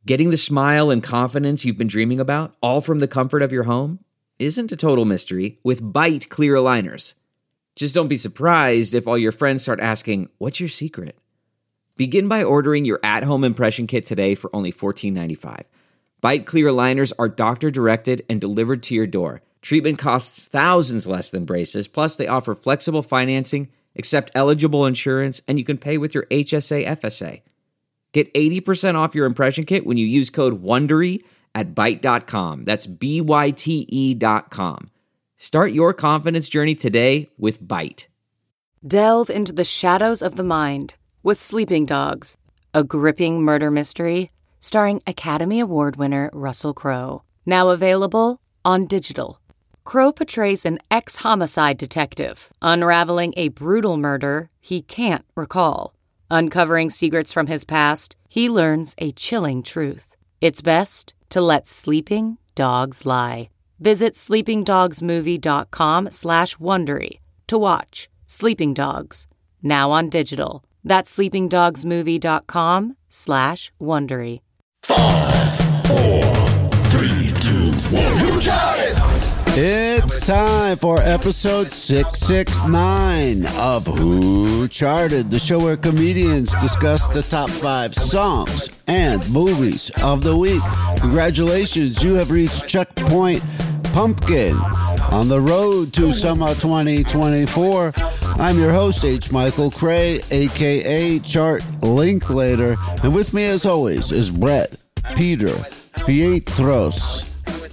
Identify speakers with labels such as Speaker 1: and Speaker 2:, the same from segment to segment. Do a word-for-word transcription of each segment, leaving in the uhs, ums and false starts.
Speaker 1: Getting the smile and confidence you've been dreaming about, all from the comfort of your home, isn't a total mystery with Byte clear aligners. Just don't be surprised if all your friends start asking, "What's your secret?" Begin by ordering your at-home impression kit today for only fourteen ninety-five. Byte clear aligners are doctor-directed and delivered to your door. Treatment costs thousands less than braces, plus they offer flexible financing, accept eligible insurance, and you can pay with your H S A F S A. Get eighty percent off your impression kit when you use code WONDERY at byte dot com. That's B Y T E dot com. Start your confidence journey today with Byte.
Speaker 2: Delve into the shadows of the mind with Sleeping Dogs, a gripping murder mystery starring Academy Award winner Russell Crowe. Now available on digital. Crowe portrays an ex-homicide detective unraveling a brutal murder he can't recall. Uncovering secrets from his past, he learns a chilling truth. It's best to let sleeping dogs lie. Visit sleepingdogsmovie.com slash Wondery to watch Sleeping Dogs, now on digital. That's sleepingdogsmovie.com slash Wondery.
Speaker 3: Five, four, three, two, one. Who tried?
Speaker 4: It's time for episode six sixty-nine of Who Charted, the show where comedians discuss the top five songs and movies of the week. Congratulations, you have reached checkpoint Pumpkin on the road to Summer twenty twenty-four. I'm your host, H. Michael Cray, a k a. Chart Linklater, and with me as always is Brett Peter Pietros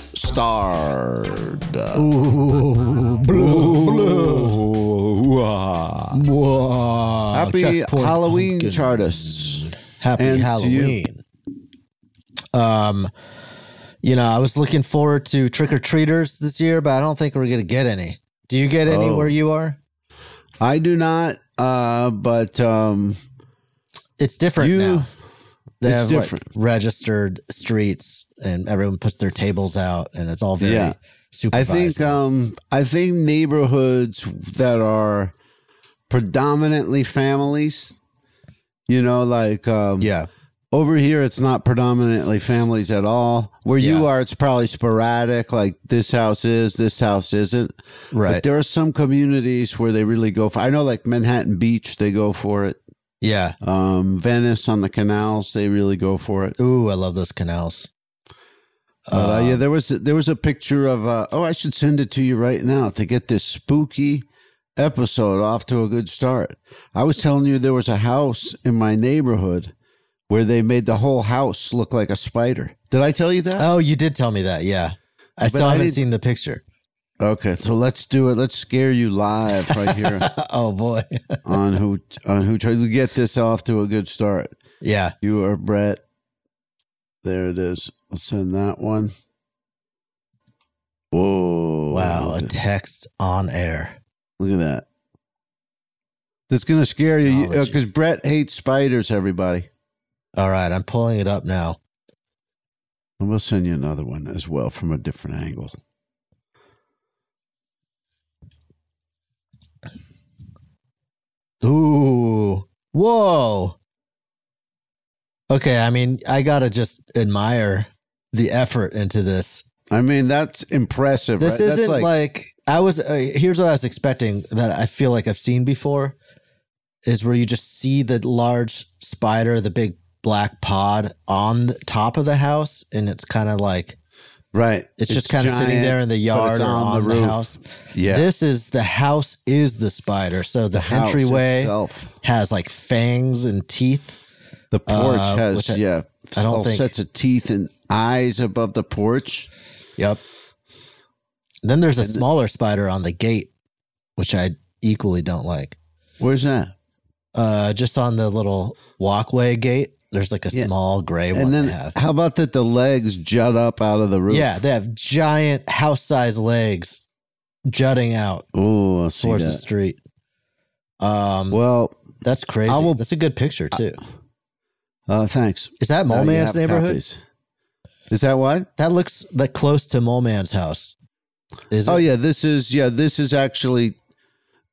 Speaker 4: Starred.
Speaker 5: Ooh, blue, blue.
Speaker 4: Wah.
Speaker 5: Whoa.
Speaker 4: Happy
Speaker 5: Checkpoint
Speaker 4: Halloween,
Speaker 5: Pumpkin.
Speaker 4: Chartists.
Speaker 5: Happy
Speaker 4: And to
Speaker 5: Halloween. Um, you know, I was looking forward to trick-or-treaters this year, but I don't think we're going to get any. Do you get any
Speaker 4: Oh.
Speaker 5: where you are?
Speaker 4: I do not, uh, but um,
Speaker 5: It's different
Speaker 4: You-
Speaker 5: now. They
Speaker 4: it's
Speaker 5: have like,
Speaker 4: different.
Speaker 5: registered streets, and everyone puts their tables out, and it's all very
Speaker 4: Yeah. I
Speaker 5: supervised.
Speaker 4: think um, I think neighborhoods that are predominantly families, you know, like um,
Speaker 5: yeah.
Speaker 4: over here, it's not predominantly families at all. Where you
Speaker 5: Yeah.
Speaker 4: are, it's probably sporadic. Like this house is, this house isn't.
Speaker 5: Right.
Speaker 4: But there are some communities where they really go for. I know, like Manhattan Beach, they go for it.
Speaker 5: Yeah.
Speaker 4: Um, Venice on the canals, they really go for it.
Speaker 5: Ooh, I love those canals.
Speaker 4: But, uh,
Speaker 5: Um,
Speaker 4: yeah, there was there was a picture of. Uh, oh, I should send it to you right now to get this spooky episode off to a good start. I was telling you there was a house in my neighborhood where they made the whole house look like a spider. Did I tell you that?
Speaker 5: Oh, you did tell me that. Yeah. I
Speaker 4: But
Speaker 5: still
Speaker 4: I
Speaker 5: haven't
Speaker 4: didn't-
Speaker 5: seen the picture.
Speaker 4: Okay, so let's do it. Let's scare you live right here
Speaker 5: Oh, boy.
Speaker 4: on who on who tried to get this off to a good start.
Speaker 5: Yeah.
Speaker 4: You are Brett. There it is. I'll send that one. Whoa!
Speaker 5: Wow. A
Speaker 4: Look at,
Speaker 5: text on air.
Speaker 4: look at that. That's gonna scare you
Speaker 5: Technology.
Speaker 4: because Brett hates spiders. Everybody.
Speaker 5: All right. I'm pulling it up now.
Speaker 4: And we'll send you another one as well from a different angle.
Speaker 5: Ooh. Whoa. Okay. I mean, I got to just admire the effort into this.
Speaker 4: I mean, that's impressive.
Speaker 5: This
Speaker 4: right? That's
Speaker 5: isn't like, I was, uh, here's what I was expecting that I feel like I've seen before is where you just see the large spider, the big black pod on the top of the house. And it's kind of like,
Speaker 4: right.
Speaker 5: it's, just kind of sitting there in the yard
Speaker 4: it's
Speaker 5: or
Speaker 4: on
Speaker 5: on
Speaker 4: the
Speaker 5: the,
Speaker 4: roof.
Speaker 5: house.
Speaker 4: Yeah.
Speaker 5: This is the house is the spider. So the,
Speaker 4: house
Speaker 5: entryway
Speaker 4: itself.
Speaker 5: has like fangs and teeth.
Speaker 4: The porch
Speaker 5: Uh,
Speaker 4: has
Speaker 5: which I-
Speaker 4: yeah,
Speaker 5: I don't
Speaker 4: all
Speaker 5: think-
Speaker 4: sets of teeth and eyes above the porch.
Speaker 5: Yep. Then there's a smaller spider on the gate, which I equally don't like.
Speaker 4: Where's that?
Speaker 5: Uh, just on the little walkway gate, there's like a
Speaker 4: Yeah.
Speaker 5: small gray one
Speaker 4: And then
Speaker 5: they have.
Speaker 4: how about that? The legs jut up out of the roof.
Speaker 5: Yeah, they have giant house-sized legs jutting out
Speaker 4: Oh, I see
Speaker 5: towards the
Speaker 4: that.
Speaker 5: street. Um,
Speaker 4: Well,
Speaker 5: that's crazy.
Speaker 4: I will-
Speaker 5: That's a good picture too.
Speaker 4: uh, thanks.
Speaker 5: Is that
Speaker 4: Now
Speaker 5: Mole
Speaker 4: you
Speaker 5: Man's
Speaker 4: have
Speaker 5: neighborhood?
Speaker 4: copies. Is that what?
Speaker 5: That looks like close to Mole Man's house. Is it?
Speaker 4: Oh yeah, this is yeah, this is actually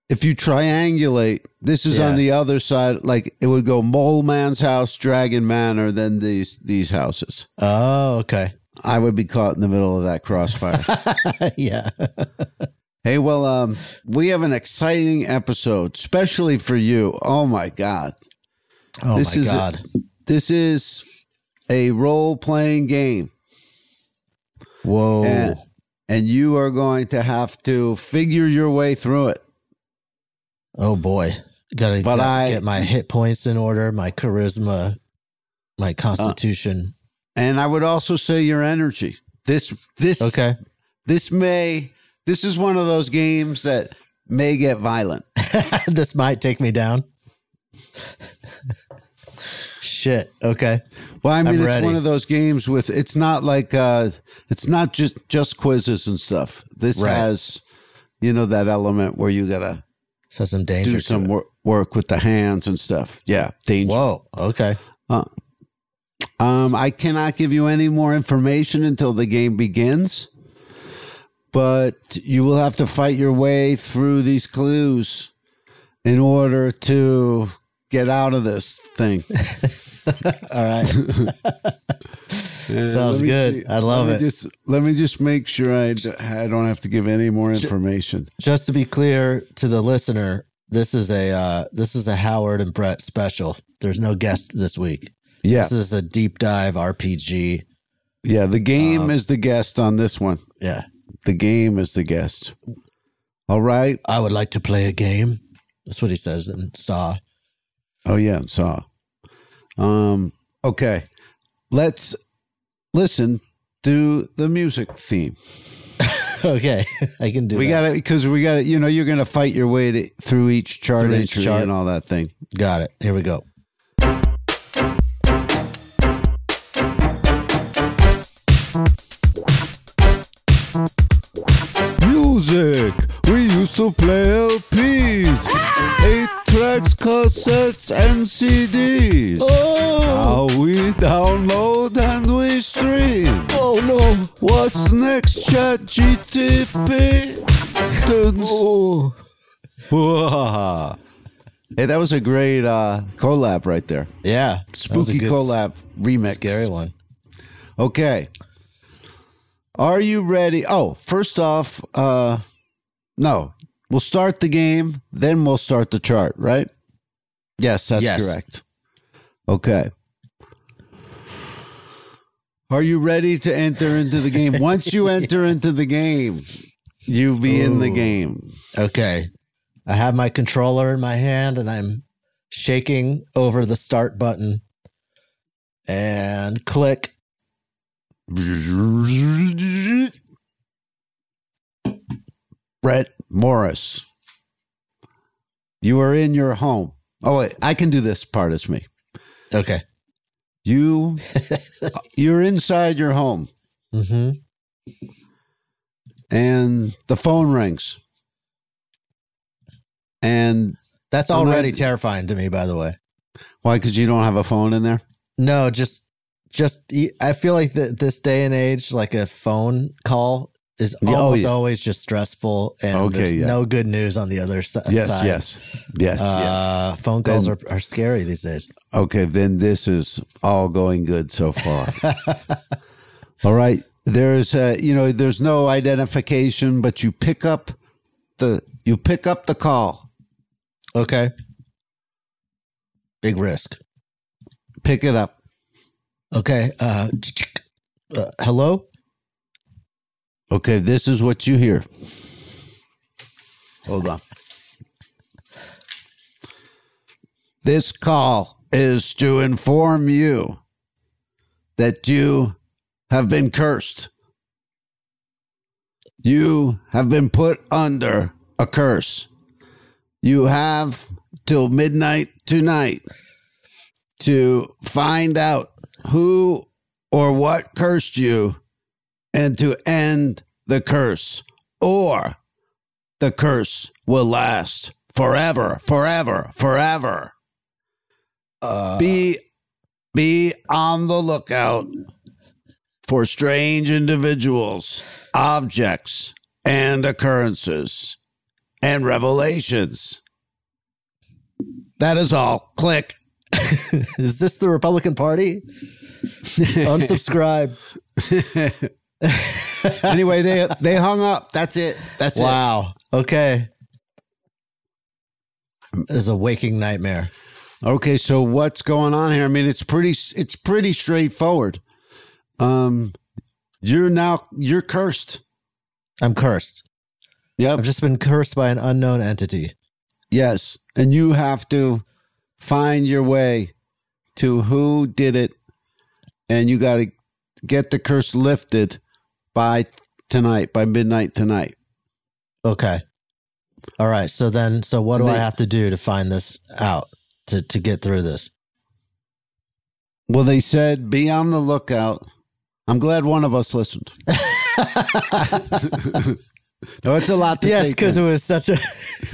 Speaker 4: if you triangulate, this is
Speaker 5: Yeah.
Speaker 4: on the other side. Like it would go Mole Man's house, Dragon Manor, then these these houses.
Speaker 5: Oh, okay.
Speaker 4: I would be caught in the middle of that crossfire.
Speaker 5: Yeah.
Speaker 4: Hey, well, um, we have an exciting episode, especially for you. Oh my God.
Speaker 5: Oh
Speaker 4: This
Speaker 5: my
Speaker 4: is a-
Speaker 5: God.
Speaker 4: This is a role-playing game.
Speaker 5: Whoa.
Speaker 4: And, and you are going to have to figure your way through it.
Speaker 5: Oh boy. Gotta,
Speaker 4: But
Speaker 5: gotta
Speaker 4: I-
Speaker 5: get my hit points in order, my charisma, my constitution.
Speaker 4: And I would also say your energy. This this
Speaker 5: okay.
Speaker 4: this may this is one of those games that may get violent.
Speaker 5: This might take me down. Shit. Okay.
Speaker 4: Well, I mean,
Speaker 5: I'm
Speaker 4: it's
Speaker 5: ready.
Speaker 4: one of those games with it's not like uh it's not just just quizzes and stuff. This
Speaker 5: Right.
Speaker 4: has, you know, that element where you gotta
Speaker 5: So some danger.
Speaker 4: do
Speaker 5: to
Speaker 4: some
Speaker 5: it.
Speaker 4: wor- work with the hands and stuff. Yeah, danger.
Speaker 5: Whoa. Okay.
Speaker 4: Uh, um, I cannot give you any more information until the game begins, but you will have to fight your way through these clues in order to get out of this thing.
Speaker 5: All right.
Speaker 4: And
Speaker 5: Sounds
Speaker 4: let me
Speaker 5: good. I love
Speaker 4: let
Speaker 5: it.
Speaker 4: Me just, let me just make sure I, d- I don't have to give any more information.
Speaker 5: Just to be clear to the listener, this is a uh, this is a Howard and Brett special. There's no guest this week.
Speaker 4: Yeah,
Speaker 5: This is a deep dive R P G.
Speaker 4: yeah. The game
Speaker 5: Um,
Speaker 4: is the guest on this one.
Speaker 5: Yeah.
Speaker 4: The game is the guest. All right.
Speaker 5: I would like to play a game. That's what he says in Saw.
Speaker 4: Oh yeah, Saw. Um. Okay, let's listen to the music theme.
Speaker 5: Okay. I can do
Speaker 4: We
Speaker 5: that.
Speaker 4: got it because we got it. You know, you're going to fight your way to, through each chart
Speaker 5: Through each
Speaker 4: entry
Speaker 5: chart.
Speaker 4: and all that thing.
Speaker 5: Got it. Here we go.
Speaker 4: Music. We used to play L Ps, eight tracks, cassettes, and C Ds.
Speaker 5: Oh,
Speaker 4: Now we download and we stream.
Speaker 5: oh no.
Speaker 4: What's next, Chat G T P? Tunes.
Speaker 5: Oh.
Speaker 4: Whoa. Hey, that was a great uh, collab right there.
Speaker 5: Yeah. that was a
Speaker 4: Spooky
Speaker 5: good
Speaker 4: collab remix.
Speaker 5: Scary one.
Speaker 4: Okay. Are you ready? Oh, first off, uh, no, we'll start the game, then we'll start the chart, right? Yes, that's
Speaker 5: Yes.
Speaker 4: correct. Okay. Are you ready to enter into the game? Once you enter into the game, you be in the
Speaker 5: Ooh.
Speaker 4: game.
Speaker 5: Okay. I have my controller in my hand and I'm shaking over the start button and click.
Speaker 4: Brett Morris, you are in your home. Oh, wait, I can do this part as me.
Speaker 5: Okay.
Speaker 4: You, you're inside your home,
Speaker 5: Mm-hmm.
Speaker 4: and the phone rings, and
Speaker 5: That's
Speaker 4: I'm
Speaker 5: already
Speaker 4: not-
Speaker 5: terrifying to me, by the way.
Speaker 4: why? Because you don't have a phone in there.
Speaker 5: No, just, just, I feel like that this day and age, like a phone call is
Speaker 4: Yeah, oh,
Speaker 5: almost
Speaker 4: yeah.
Speaker 5: always just stressful and
Speaker 4: Okay,
Speaker 5: there's
Speaker 4: yeah.
Speaker 5: no good news on the other si-
Speaker 4: Yes,
Speaker 5: side.
Speaker 4: yes, yes,
Speaker 5: Uh, phone calls
Speaker 4: Then-
Speaker 5: are, are scary these days.
Speaker 4: yes. Okay, then this is all going good so far. All right, there's, uh, you know, there's no identification, but you pick up the you pick up the call.
Speaker 5: Okay. Big risk.
Speaker 4: Pick it up.
Speaker 5: Okay. Uh, uh, hello?
Speaker 4: Okay, this is what you hear. Hold on. This call is to inform you that you have been cursed. You have been put under a curse. You have till midnight tonight to find out who or what cursed you and to end the curse, or the curse will last forever, forever, forever.
Speaker 5: Uh,
Speaker 4: Be be on the lookout for strange individuals, objects, and occurrences. and revelations. That is all. Click.
Speaker 5: Is this the Republican Party? Unsubscribe.
Speaker 4: Anyway, they they hung up. That's it. That's
Speaker 5: wow. It. Okay. This is a waking nightmare.
Speaker 4: Okay, so what's going on here? I mean, it's pretty it's pretty straightforward. Um, you're now you're cursed.
Speaker 5: I'm cursed.
Speaker 4: Yep.
Speaker 5: I've just been cursed by an unknown entity.
Speaker 4: Yes, and you have to find your way to who did it, and you got to get the curse lifted by tonight, by midnight tonight.
Speaker 5: Okay. All right. So then, so what do I have to do to find this out, to, to get through this?
Speaker 4: Well, they said, be on the lookout. I'm glad one of us listened. No, it's a lot to
Speaker 5: yes,
Speaker 4: take
Speaker 5: because it
Speaker 4: in.
Speaker 5: was such a...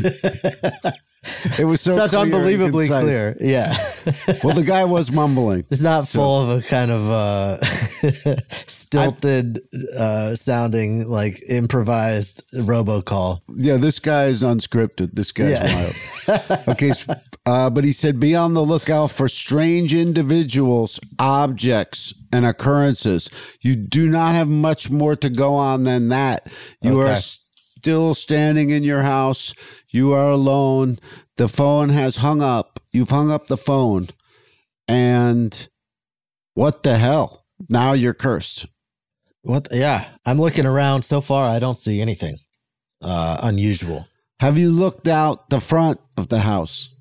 Speaker 4: It was so
Speaker 5: such
Speaker 4: clear
Speaker 5: unbelievably
Speaker 4: and
Speaker 5: clear. Yeah.
Speaker 4: Well, the guy was mumbling.
Speaker 5: It's not full so. of a kind of uh, stilted uh, sounding, like improvised robocall.
Speaker 4: Yeah, this guy is unscripted. This guy's yeah. wild. Okay, uh, but he said, be on the lookout for strange individuals, objects, and occurrences. You do not have much more to go on than that. You okay. are still standing in your house. You are alone. The phone has hung up. You've hung up the phone. And what the hell? Now you're cursed.
Speaker 5: What? The, yeah. I'm looking around. So far, I don't see anything uh, unusual.
Speaker 4: Have you looked out the front of the house?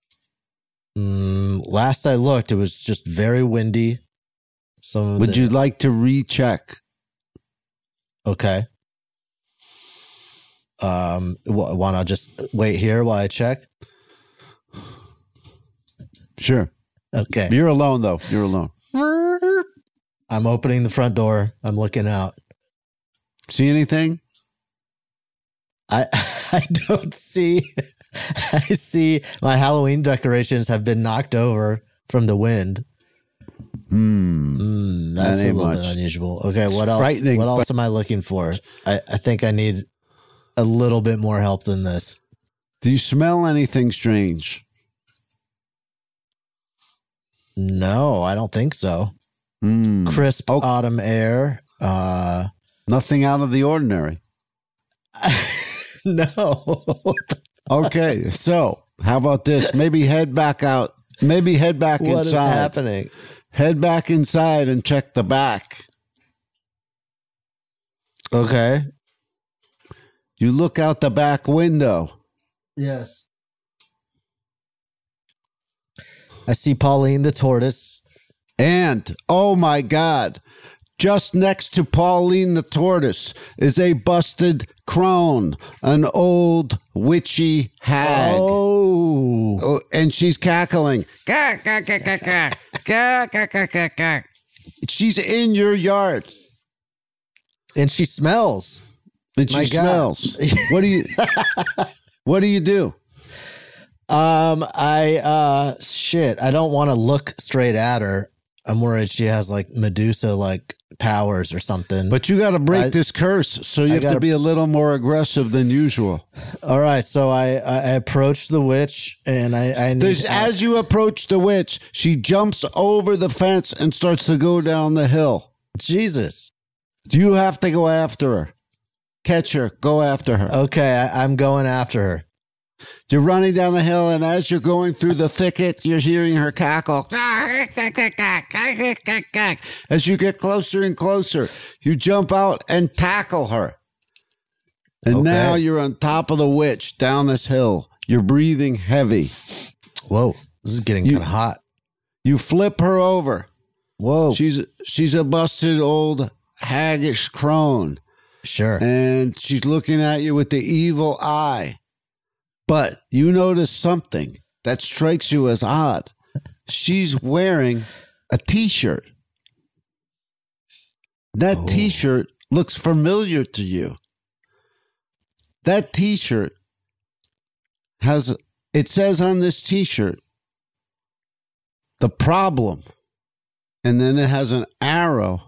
Speaker 5: Mm, last I looked, it was just very windy. Some
Speaker 4: Would
Speaker 5: the,
Speaker 4: you like to recheck?
Speaker 5: Okay. Um, want to just wait here while I check?
Speaker 4: Sure.
Speaker 5: Okay.
Speaker 4: You're alone, though. You're alone.
Speaker 5: I'm opening the front door. I'm looking out.
Speaker 4: See anything?
Speaker 5: I I don't see. I see my Halloween decorations have been knocked over from the wind.
Speaker 4: Hmm.
Speaker 5: Mm, that's
Speaker 4: that
Speaker 5: a little
Speaker 4: much.
Speaker 5: bit unusual. Okay, what else?
Speaker 4: Frightening,
Speaker 5: what else
Speaker 4: but-
Speaker 5: am I looking for? I, I think I need a little bit more help than this.
Speaker 4: Do you smell anything strange?
Speaker 5: No, I don't think so.
Speaker 4: Mm.
Speaker 5: Crisp
Speaker 4: Oh.
Speaker 5: autumn air. Uh,
Speaker 4: Nothing out of the ordinary.
Speaker 5: no.
Speaker 4: Okay, so how about this? Maybe head back out. Maybe head back
Speaker 5: What
Speaker 4: inside.
Speaker 5: is happening?
Speaker 4: Head back inside and check the back.
Speaker 5: Okay.
Speaker 4: You look out the back window.
Speaker 5: Yes. I see Pauline the tortoise.
Speaker 4: And, oh my God, just next to Pauline the tortoise is a busted crone, an old witchy hag.
Speaker 5: Oh.
Speaker 4: Oh, and she's cackling. She's in your yard.
Speaker 5: And she smells.
Speaker 4: And she
Speaker 5: My God.
Speaker 4: smells. What do you What do you do?
Speaker 5: Um, I uh shit, I don't want to look straight at her. I'm worried she has like Medusa like powers or something.
Speaker 4: But you got to break
Speaker 5: I-
Speaker 4: this curse, so you
Speaker 5: I
Speaker 4: have
Speaker 5: gotta-
Speaker 4: to be a little more aggressive than usual.
Speaker 5: All right, so I I approach the witch and I I need
Speaker 4: There's, as you approach the witch, she jumps over the fence and starts to go down the hill.
Speaker 5: Jesus.
Speaker 4: You have to go after her. Catch her. Go after her.
Speaker 5: Okay, I, I'm going after her.
Speaker 4: You're running down the hill, and as you're going through the thicket, you're hearing her cackle. As you get closer and closer, you jump out and tackle her. And
Speaker 5: Okay.
Speaker 4: now you're on top of the witch down this hill. You're breathing heavy.
Speaker 5: Whoa, this is getting
Speaker 4: You-
Speaker 5: kind of hot.
Speaker 4: You flip her over.
Speaker 5: Whoa,
Speaker 4: She's she's a busted old haggish crone,
Speaker 5: sure.
Speaker 4: and she's looking at you with the evil eye. But you notice something that strikes you as odd. She's wearing a t-shirt. That
Speaker 5: Oh.
Speaker 4: t-shirt looks familiar to you. That t-shirt has, it says on this t-shirt, the problem. And then it has an arrow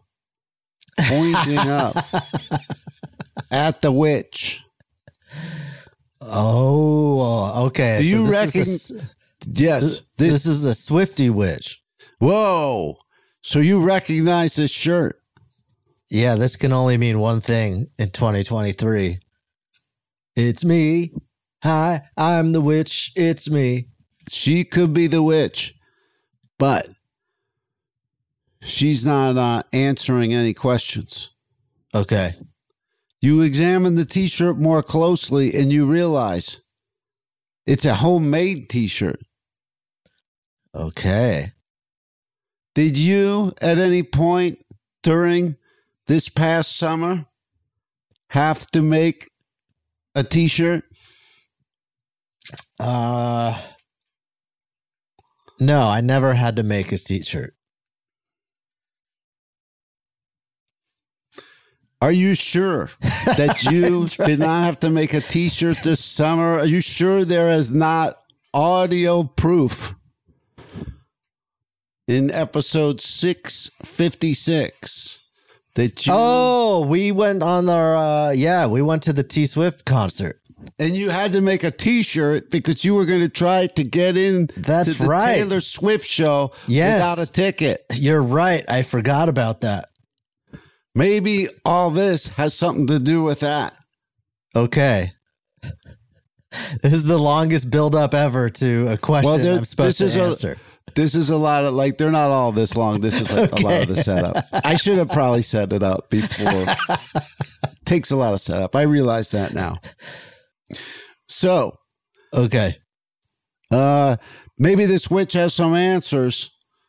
Speaker 4: pointing up at the witch.
Speaker 5: Oh, okay.
Speaker 4: Do you
Speaker 5: this
Speaker 4: reckon?
Speaker 5: is a s-
Speaker 4: Yes.
Speaker 5: this,
Speaker 4: This,
Speaker 5: this is a Swifty witch.
Speaker 4: whoa. So you recognize this shirt?
Speaker 5: Yeah, this can only mean one thing in twenty twenty-three. It's me. Hi, I'm the witch. It's me.
Speaker 4: She could be the witch, but she's not uh, answering any questions.
Speaker 5: Okay.
Speaker 4: You examine the t-shirt more closely and you realize it's a homemade t-shirt.
Speaker 5: Okay.
Speaker 4: Did you at any point during this past summer have to make a t-shirt?
Speaker 5: Uh No, I never had to make a t-shirt.
Speaker 4: Are you sure that you did not have to make a t-shirt this summer? Are you sure there is not audio proof in episode six fifty-six that you
Speaker 5: Oh, we went on our uh yeah, we went to the T Swift concert.
Speaker 4: and you had to make a t-shirt because you were going to try to get in
Speaker 5: That's
Speaker 4: to the
Speaker 5: right.
Speaker 4: Taylor Swift show
Speaker 5: Yes.
Speaker 4: without a ticket?
Speaker 5: You're right. I forgot about that.
Speaker 4: Maybe all this has something to do with that.
Speaker 5: Okay. This is the longest build up ever to a question
Speaker 4: Well, there-
Speaker 5: I'm supposed
Speaker 4: this
Speaker 5: to
Speaker 4: is a-
Speaker 5: answer.
Speaker 4: This is a lot of like, they're not all this long. This is like a lot of the setup. I should have probably set it up before. Takes a lot of setup. I realize that now. So,
Speaker 5: Okay.
Speaker 4: uh, maybe this witch has some answers.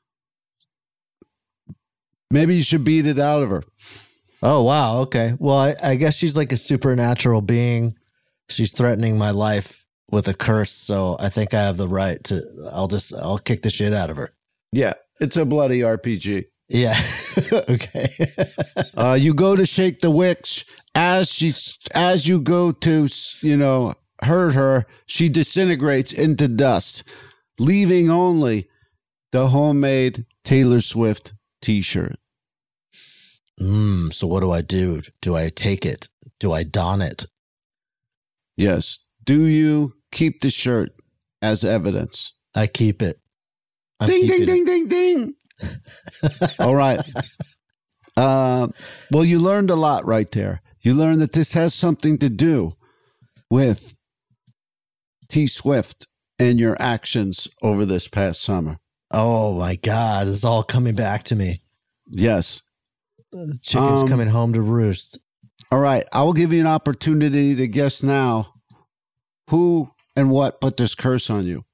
Speaker 4: Maybe you should beat it out of her.
Speaker 5: Oh, wow. Okay. Well, I, I guess she's like a supernatural being. She's threatening my life with a curse. So I think I have the right to, I'll just, I'll kick the shit out of her.
Speaker 4: Yeah, it's a bloody R P G.
Speaker 5: Yeah. Okay.
Speaker 4: Uh, you go to shake the witch as she, as you go to, you know, hurt her, she disintegrates into dust, leaving only the homemade Taylor Swift t-shirt.
Speaker 5: Mm, so what do I do? Do I take it? Do I don it?
Speaker 4: Yes. Do you keep the shirt as evidence?
Speaker 5: I keep it. I'm
Speaker 4: Ding, ding,
Speaker 5: keeping
Speaker 4: ding, ding, ding. All right. Uh, well, you learned a lot right there. You learned that this has something to do with T Swift and your actions over this past summer.
Speaker 5: Oh my God. It's all coming back to me.
Speaker 4: Yes.
Speaker 5: The chicken's
Speaker 4: Um,
Speaker 5: coming home to roost.
Speaker 4: All right. I will give you an opportunity to guess now who and what put this curse on you.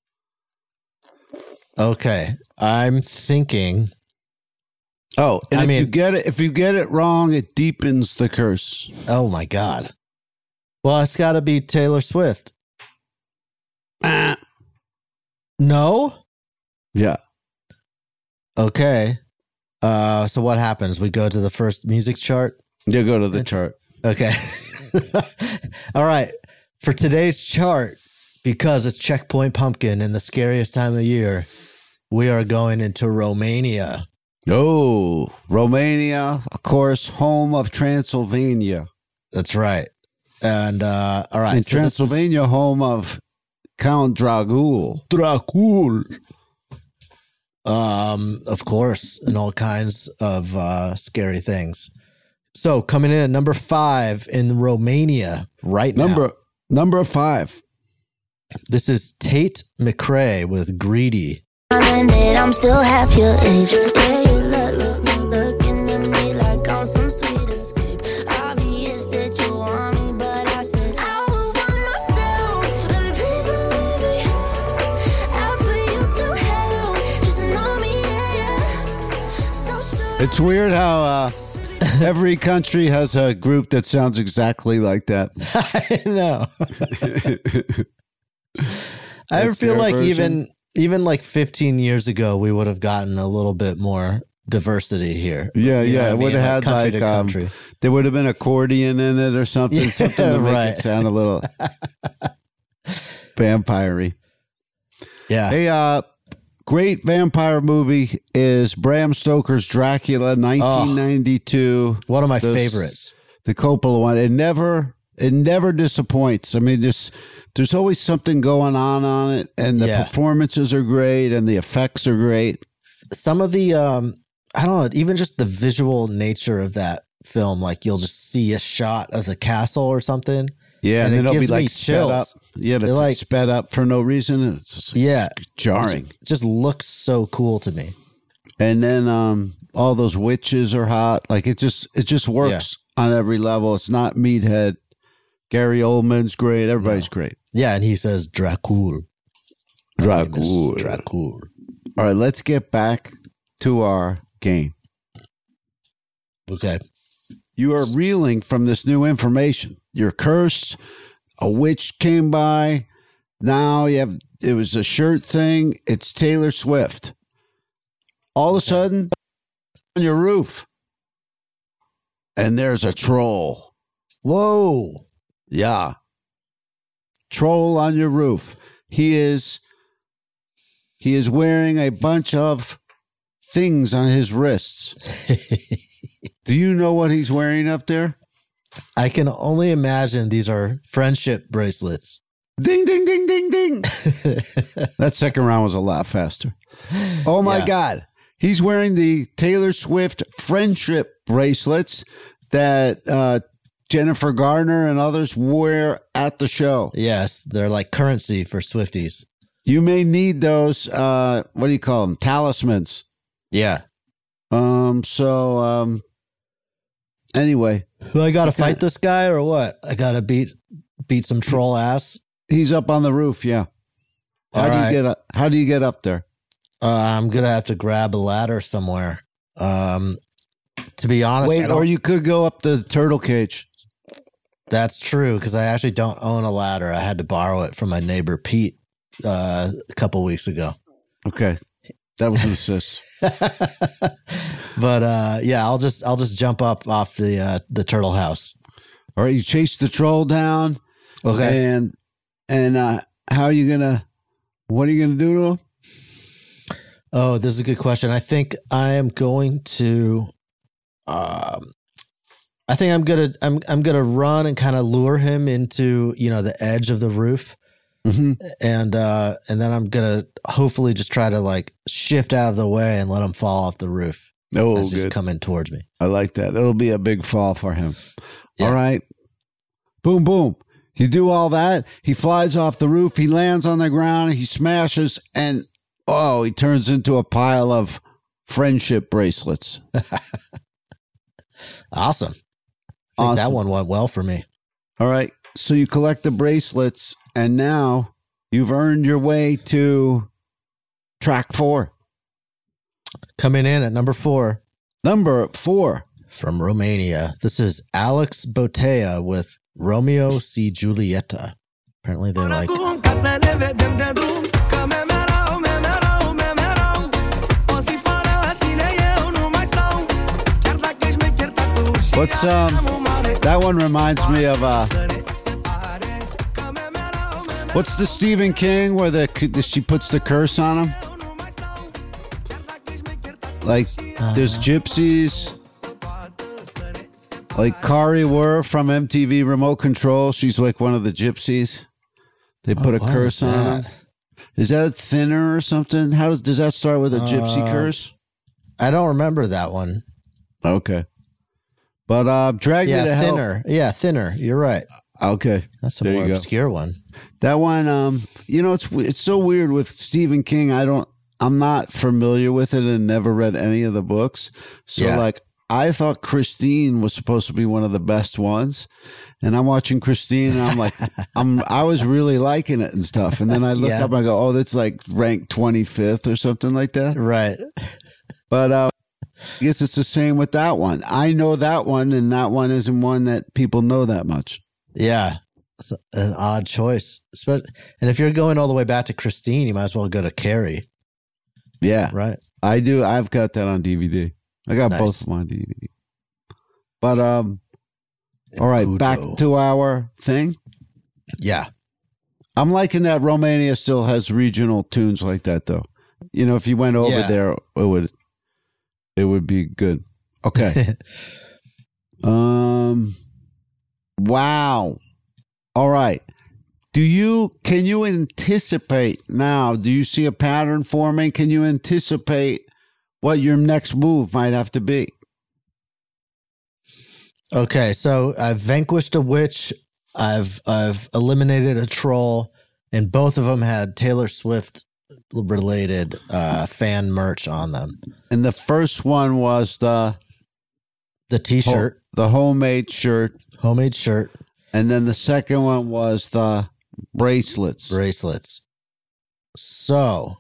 Speaker 5: Okay. I'm thinking.
Speaker 4: Oh, and
Speaker 5: I
Speaker 4: if
Speaker 5: mean-
Speaker 4: you get it, if you get it wrong, it deepens the curse.
Speaker 5: Oh my God. Well, it's got to be Taylor Swift.
Speaker 4: Ah.
Speaker 5: No?
Speaker 4: Yeah.
Speaker 5: Okay. Uh, so what happens? We go to the first music chart.
Speaker 4: You go to the chart.
Speaker 5: Okay. All right. For today's chart, because it's Checkpoint Pumpkin and the scariest time of year, we are going into Romania.
Speaker 4: Oh, Romania, of course, home of Transylvania.
Speaker 5: That's right. And uh, all right.
Speaker 4: In
Speaker 5: so this is-
Speaker 4: Transylvania, home of Count Dracul. Dracul.
Speaker 5: Um, of course, and all kinds of uh, scary things. So coming in at number five in Romania right now.
Speaker 4: Number number five.
Speaker 5: This is Tate McRae with Greedy.
Speaker 6: And that I'm still half your age. Yeah, you look, look, look, looking at me like I'm some sweet escape. Obvious that you want me, but I said I would want myself. Baby, please believe me. I'll put you through hell. Just know me, yeah, yeah. So sure.
Speaker 4: It's weird how uh, every country has a group that sounds exactly like that.
Speaker 5: I know. I
Speaker 4: That's
Speaker 5: feel
Speaker 4: their
Speaker 5: like
Speaker 4: version.
Speaker 5: even even like fifteen years ago, we would have gotten a little bit more diversity here.
Speaker 4: Yeah,
Speaker 5: You know
Speaker 4: yeah.
Speaker 5: what I
Speaker 4: It would
Speaker 5: mean?
Speaker 4: have had
Speaker 5: country
Speaker 4: like
Speaker 5: to
Speaker 4: um,
Speaker 5: country.
Speaker 4: there would have been accordion in it or something,
Speaker 5: Yeah,
Speaker 4: something to make
Speaker 5: right.
Speaker 4: it sound a little vampire-y.
Speaker 5: Yeah.
Speaker 4: A uh, great vampire movie is Bram Stoker's Dracula, nineteen ninety-two.
Speaker 5: One of my
Speaker 4: Those-
Speaker 5: favorites.
Speaker 4: The Coppola one. It never It never disappoints. I mean, there's there's always something going on on it, and the
Speaker 5: Yeah.
Speaker 4: performances are great, and the effects are great.
Speaker 5: Some of the, um, I don't know, even just the visual nature of that film, like you'll just see a shot of the castle or something.
Speaker 4: Yeah,
Speaker 5: And
Speaker 4: and,
Speaker 5: it
Speaker 4: then it'll be
Speaker 5: gives me
Speaker 4: like sped up.
Speaker 5: chills.
Speaker 4: Yeah,
Speaker 5: They're
Speaker 4: it's like
Speaker 5: like-
Speaker 4: sped up for no reason. And it's just
Speaker 5: Yeah.
Speaker 4: jarring.
Speaker 5: It just looks so cool to me.
Speaker 4: And then um, all those witches are hot. Like it just it just works on every level. It's not meathead. Gary Oldman's great. Everybody's great.
Speaker 5: Yeah, and he says Dracul.
Speaker 4: Dracul.
Speaker 5: Dracul.
Speaker 4: All right, let's get back to our game.
Speaker 5: Okay.
Speaker 4: You are reeling from this new information. You're cursed. A witch came by. Now you have, it was a shirt thing. It's Taylor Swift. All of a sudden, on your roof, and there's a troll.
Speaker 5: Whoa.
Speaker 4: Yeah. Troll on your roof. He is, he is wearing a bunch of things on his wrists. Do you know what he's wearing up there?
Speaker 5: I can only imagine these are friendship bracelets.
Speaker 4: Ding, ding, ding, ding, ding. That second round was a lot faster. Oh, my
Speaker 5: Yeah.
Speaker 4: God. He's wearing the Taylor Swift friendship bracelets that uh, Jennifer Garner and others wear at the show.
Speaker 5: Yes, they're like currency for Swifties.
Speaker 4: You may need those, uh, what do you call them? Talismans.
Speaker 5: Yeah.
Speaker 4: Um. So, um, anyway,
Speaker 5: Do I got to fight this guy or what? I got to beat beat some troll ass.
Speaker 4: he's up on the roof. Yeah. How
Speaker 5: All
Speaker 4: do
Speaker 5: right.
Speaker 4: you get up? How do you get up there?
Speaker 5: Uh, I'm gonna have to grab a ladder somewhere. Um, to be honest, I
Speaker 4: Wait,
Speaker 5: don't-
Speaker 4: or you could go up the turtle cage.
Speaker 5: that's true because I actually don't own a ladder. I had to borrow it from my neighbor Pete uh, a couple weeks ago.
Speaker 4: Okay, that was an assist.
Speaker 5: But uh, yeah, I'll just I'll just jump up off the uh, the turtle house.
Speaker 4: All right, you chase the troll down.
Speaker 5: Okay.
Speaker 4: And and uh, how are you gonna? What are you gonna do to him?
Speaker 5: Oh, this is a good question. I think I am going to. Um, I think I'm gonna I'm I'm gonna run and kind of lure him into you know the edge of the roof,
Speaker 4: Mm-hmm.
Speaker 5: and uh, and then I'm gonna hopefully just try to like shift out of the way and let him fall off the roof.
Speaker 4: Oh,
Speaker 5: As he's
Speaker 4: good.
Speaker 5: coming towards me.
Speaker 4: I like that. It'll be a big fall for him.
Speaker 5: Yeah.
Speaker 4: All right. Boom, boom. You do all that. He flies off the roof. He lands on the ground. He smashes, and oh, he turns into a pile of friendship bracelets.
Speaker 5: Awesome. I think
Speaker 4: Awesome.
Speaker 5: that one went well for me.
Speaker 4: All right. So you collect the bracelets, and now you've earned your way to track four.
Speaker 5: Coming in at number four
Speaker 4: Number four.
Speaker 5: from Romania. This is Alex Botea with Romeo și Julieta. Apparently they like it.
Speaker 7: Acum ca să ne vedem de drum, că me merau, me merau, me merau. O zi fără tine eu nu mai stau. Chiar dacă ești mecher tatu și
Speaker 4: What's um? That one reminds me of uh. What's the Stephen King where the, the she puts the curse on him? Like there's gypsies. Like Kari Wurr from M T V Remote Control. She's like one of the gypsies. They put
Speaker 5: Oh,
Speaker 4: a
Speaker 5: what
Speaker 4: curse
Speaker 5: was
Speaker 4: on
Speaker 5: that?
Speaker 4: him. Is that Thinner or something? How does does that start with a gypsy
Speaker 5: Uh,
Speaker 4: curse?
Speaker 5: I don't remember that one.
Speaker 4: Okay. But uh Drag
Speaker 5: Yeah,
Speaker 4: Me to Hell.
Speaker 5: Thinner. Yeah, Thinner. You're right.
Speaker 4: Okay.
Speaker 5: That's a
Speaker 4: There
Speaker 5: more
Speaker 4: you go.
Speaker 5: obscure one.
Speaker 4: That one, um, you know, it's it's so weird with Stephen King. I don't, I'm not familiar with it and never read any of the books. So,
Speaker 5: Yeah.
Speaker 4: like, I thought Christine was supposed to be one of the best ones, and I'm watching Christine, and I'm like, I'm, I was really liking it and stuff. And then I look
Speaker 5: Yeah.
Speaker 4: up, I go, oh, that's like ranked twenty-fifth or something like that.
Speaker 5: Right.
Speaker 4: But uh, I guess it's the same with that one. I know that one, and that one isn't one that people know that much.
Speaker 5: Yeah. It's an odd choice. Espe- And if you're going all the way back to Christine, you might as well go to Carrie.
Speaker 4: Yeah.
Speaker 5: Right.
Speaker 4: I do. I've got that on D V D. I got
Speaker 5: Nice.
Speaker 4: both of them on D V D. But um, all right,
Speaker 5: Cujo.
Speaker 4: back to our thing.
Speaker 5: Yeah.
Speaker 4: I'm liking that Romania still has regional tunes like that, though. You know, if you went over
Speaker 5: Yeah.
Speaker 4: there, it would it would be good. Okay. um, wow. All right. Do you, can you anticipate now? Do you see a pattern forming? Can you anticipate what your next move might have to be?
Speaker 5: Okay, so I've vanquished a witch. I've I've eliminated a troll, and both of them had Taylor Swift related uh, fan merch on them.
Speaker 4: And the first one was the
Speaker 5: The T-shirt,
Speaker 4: the homemade shirt,
Speaker 5: homemade shirt,
Speaker 4: and then the second one was the bracelets.
Speaker 5: bracelets. So,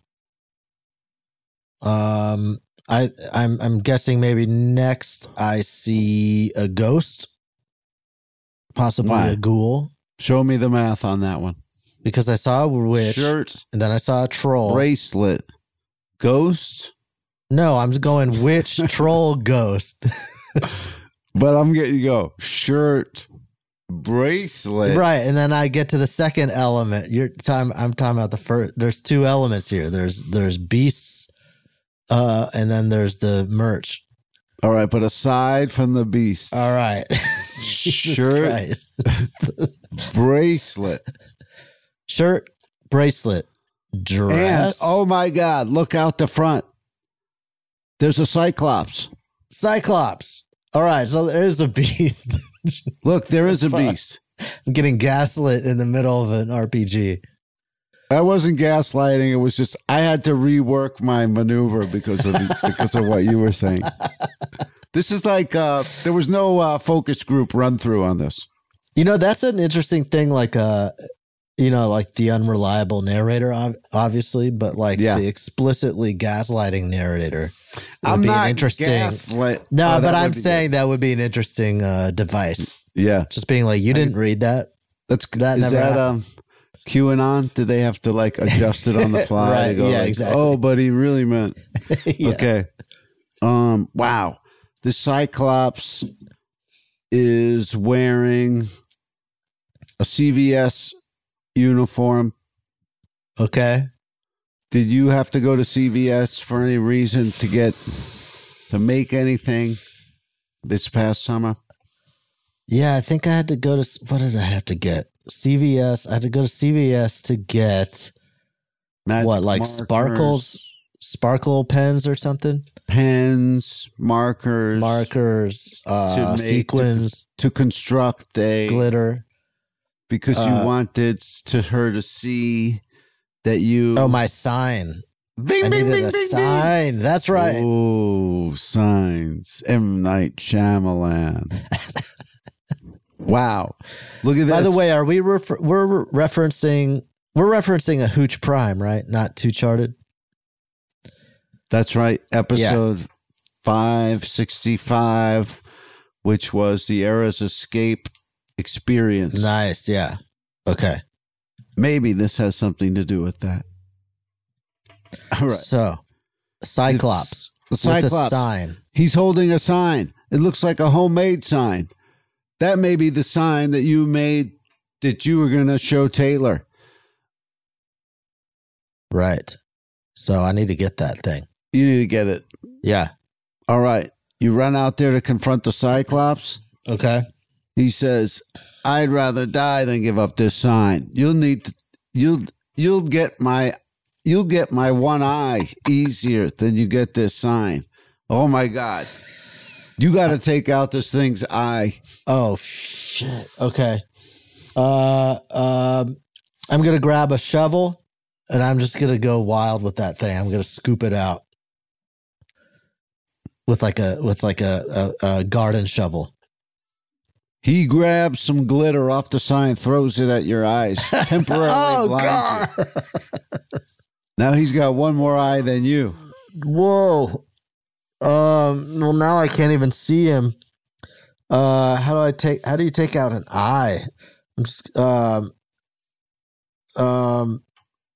Speaker 5: um, I I'm I'm guessing maybe next I see a ghost, possibly
Speaker 4: Why?
Speaker 5: a ghoul,
Speaker 4: Show me the math on that one.
Speaker 5: because I saw a witch,
Speaker 4: Shirt,
Speaker 5: and then I saw a troll.
Speaker 4: bracelet, ghost.
Speaker 5: No, I'm going witch, troll, ghost.
Speaker 4: But I'm getting you go shirt, bracelet.
Speaker 5: Right, and then I get to the second element. You're time. I'm talking about the first. There's two elements here. There's there's beasts, uh, and then there's the merch.
Speaker 4: All right, but aside from the beast,
Speaker 5: All right, Jesus
Speaker 4: Shirt.
Speaker 5: Christ.
Speaker 4: bracelet,
Speaker 5: Shirt, bracelet,
Speaker 4: and
Speaker 5: dress,
Speaker 4: oh my God, look out the front. There's a cyclops.
Speaker 5: Cyclops. All right, so there's a beast.
Speaker 4: Look, there is a
Speaker 5: Fuck.
Speaker 4: beast.
Speaker 5: I'm getting gaslit in the middle of an R P G.
Speaker 4: I wasn't gaslighting. It was just I had to rework my maneuver because of because of what you were saying. This is like uh, there was no uh, focus group run through on this.
Speaker 5: You know, that's an interesting thing. Like, uh, you know, like the unreliable narrator, ob- obviously, but like
Speaker 4: Yeah.
Speaker 5: the explicitly gaslighting narrator. Would
Speaker 4: I'm
Speaker 5: be
Speaker 4: not
Speaker 5: an interesting.
Speaker 4: gaslit.
Speaker 5: No,
Speaker 4: Oh, that
Speaker 5: but
Speaker 4: would
Speaker 5: I'm
Speaker 4: be
Speaker 5: saying that would be an interesting uh, device.
Speaker 4: good. Yeah,
Speaker 5: Just being like, you didn't read that.
Speaker 4: that's
Speaker 5: That
Speaker 4: is
Speaker 5: never
Speaker 4: that
Speaker 5: happened.
Speaker 4: um QAnon? Did they have to like adjust it on the fly?
Speaker 5: Right,
Speaker 4: to go
Speaker 5: yeah,
Speaker 4: like,
Speaker 5: exactly.
Speaker 4: Oh, but he really meant.
Speaker 5: Yeah.
Speaker 4: Okay. Um. Wow. The Cyclops is wearing a C V S uniform.
Speaker 5: Okay.
Speaker 4: Did you have to go to C V S for any reason to get to make anything this past summer?
Speaker 5: Yeah, I think I had to go to. What did I have to get? C V S. I had to go to C V S to get
Speaker 4: Magic
Speaker 5: what, like
Speaker 4: markers,
Speaker 5: sparkles, sparkle pens or something,
Speaker 4: pens, markers,
Speaker 5: markers, uh,
Speaker 4: to make-
Speaker 5: sequins,
Speaker 4: to construct a
Speaker 5: glitter.
Speaker 4: because you
Speaker 5: uh,
Speaker 4: wanted to her to see that you.
Speaker 5: Oh, my sign.
Speaker 4: Bing,
Speaker 5: I
Speaker 4: bing,
Speaker 5: needed
Speaker 4: bing,
Speaker 5: a
Speaker 4: bing, bing.
Speaker 5: sign. That's right.
Speaker 4: Oh, signs. M. Night Shyamalan. Wow. Look at that.
Speaker 5: By the way, are we refer- we're referencing we're referencing a Hooch Prime, right? Not Two Charted.
Speaker 4: That's right. Episode five sixty-five, which was the Era's Escape experience.
Speaker 5: Nice. Yeah. Okay.
Speaker 4: Maybe this has something to do with that. All right.
Speaker 5: So, Cyclops.
Speaker 4: The
Speaker 5: With
Speaker 4: Cyclops.
Speaker 5: a sign.
Speaker 4: He's holding a sign. It looks like a homemade sign. That may be the sign that you made that you were going to show Taylor.
Speaker 5: Right. So I need to get that thing.
Speaker 4: You need to get it.
Speaker 5: Yeah.
Speaker 4: All right. You run out there to confront the Cyclops.
Speaker 5: Okay.
Speaker 4: He says, I'd rather die than give up this sign. You'll need to, you'll you'll get my you'll get my one eye easier than you get this sign. Oh my God. You got to take out this thing's eye.
Speaker 5: Oh shit. Okay. Uh um I'm going to grab a shovel and I'm just going to go wild with that thing. I'm going to scoop it out with like a with like a a, a garden shovel.
Speaker 4: He grabs some glitter off the sign, throws it at your eyes, temporarily
Speaker 5: Oh,
Speaker 4: blinds you. Now he's got one more eye than you.
Speaker 5: Whoa. Um. Well, now I can't even see him. Uh. How do I take? How do you take out an eye? I'm just. Um. Um.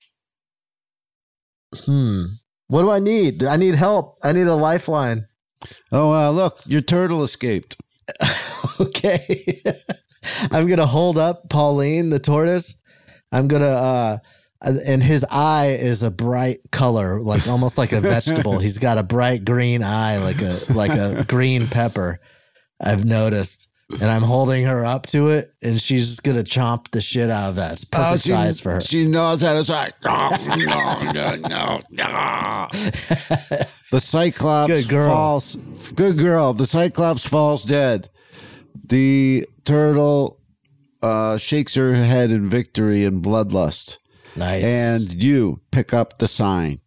Speaker 5: Hmm. What do I need? I need help. I need a lifeline.
Speaker 4: Oh, uh, look, your turtle escaped.
Speaker 5: Okay. I'm gonna hold up Pauline, the tortoise. I'm gonna. Uh. And his eye is a bright color, like almost like a vegetable. He's got a bright green eye, like a like a green pepper. I've noticed. and I'm holding her up to it, and she's just gonna chomp the shit out of that. It's perfect
Speaker 4: Oh, she,
Speaker 5: size for her.
Speaker 4: She knows how to say, no, no, no, no, no. The Cyclops
Speaker 5: Good girl.
Speaker 4: falls. Good girl. The Cyclops falls dead. The turtle uh, shakes her head in victory and bloodlust.
Speaker 5: Nice.
Speaker 4: And you pick up the sign.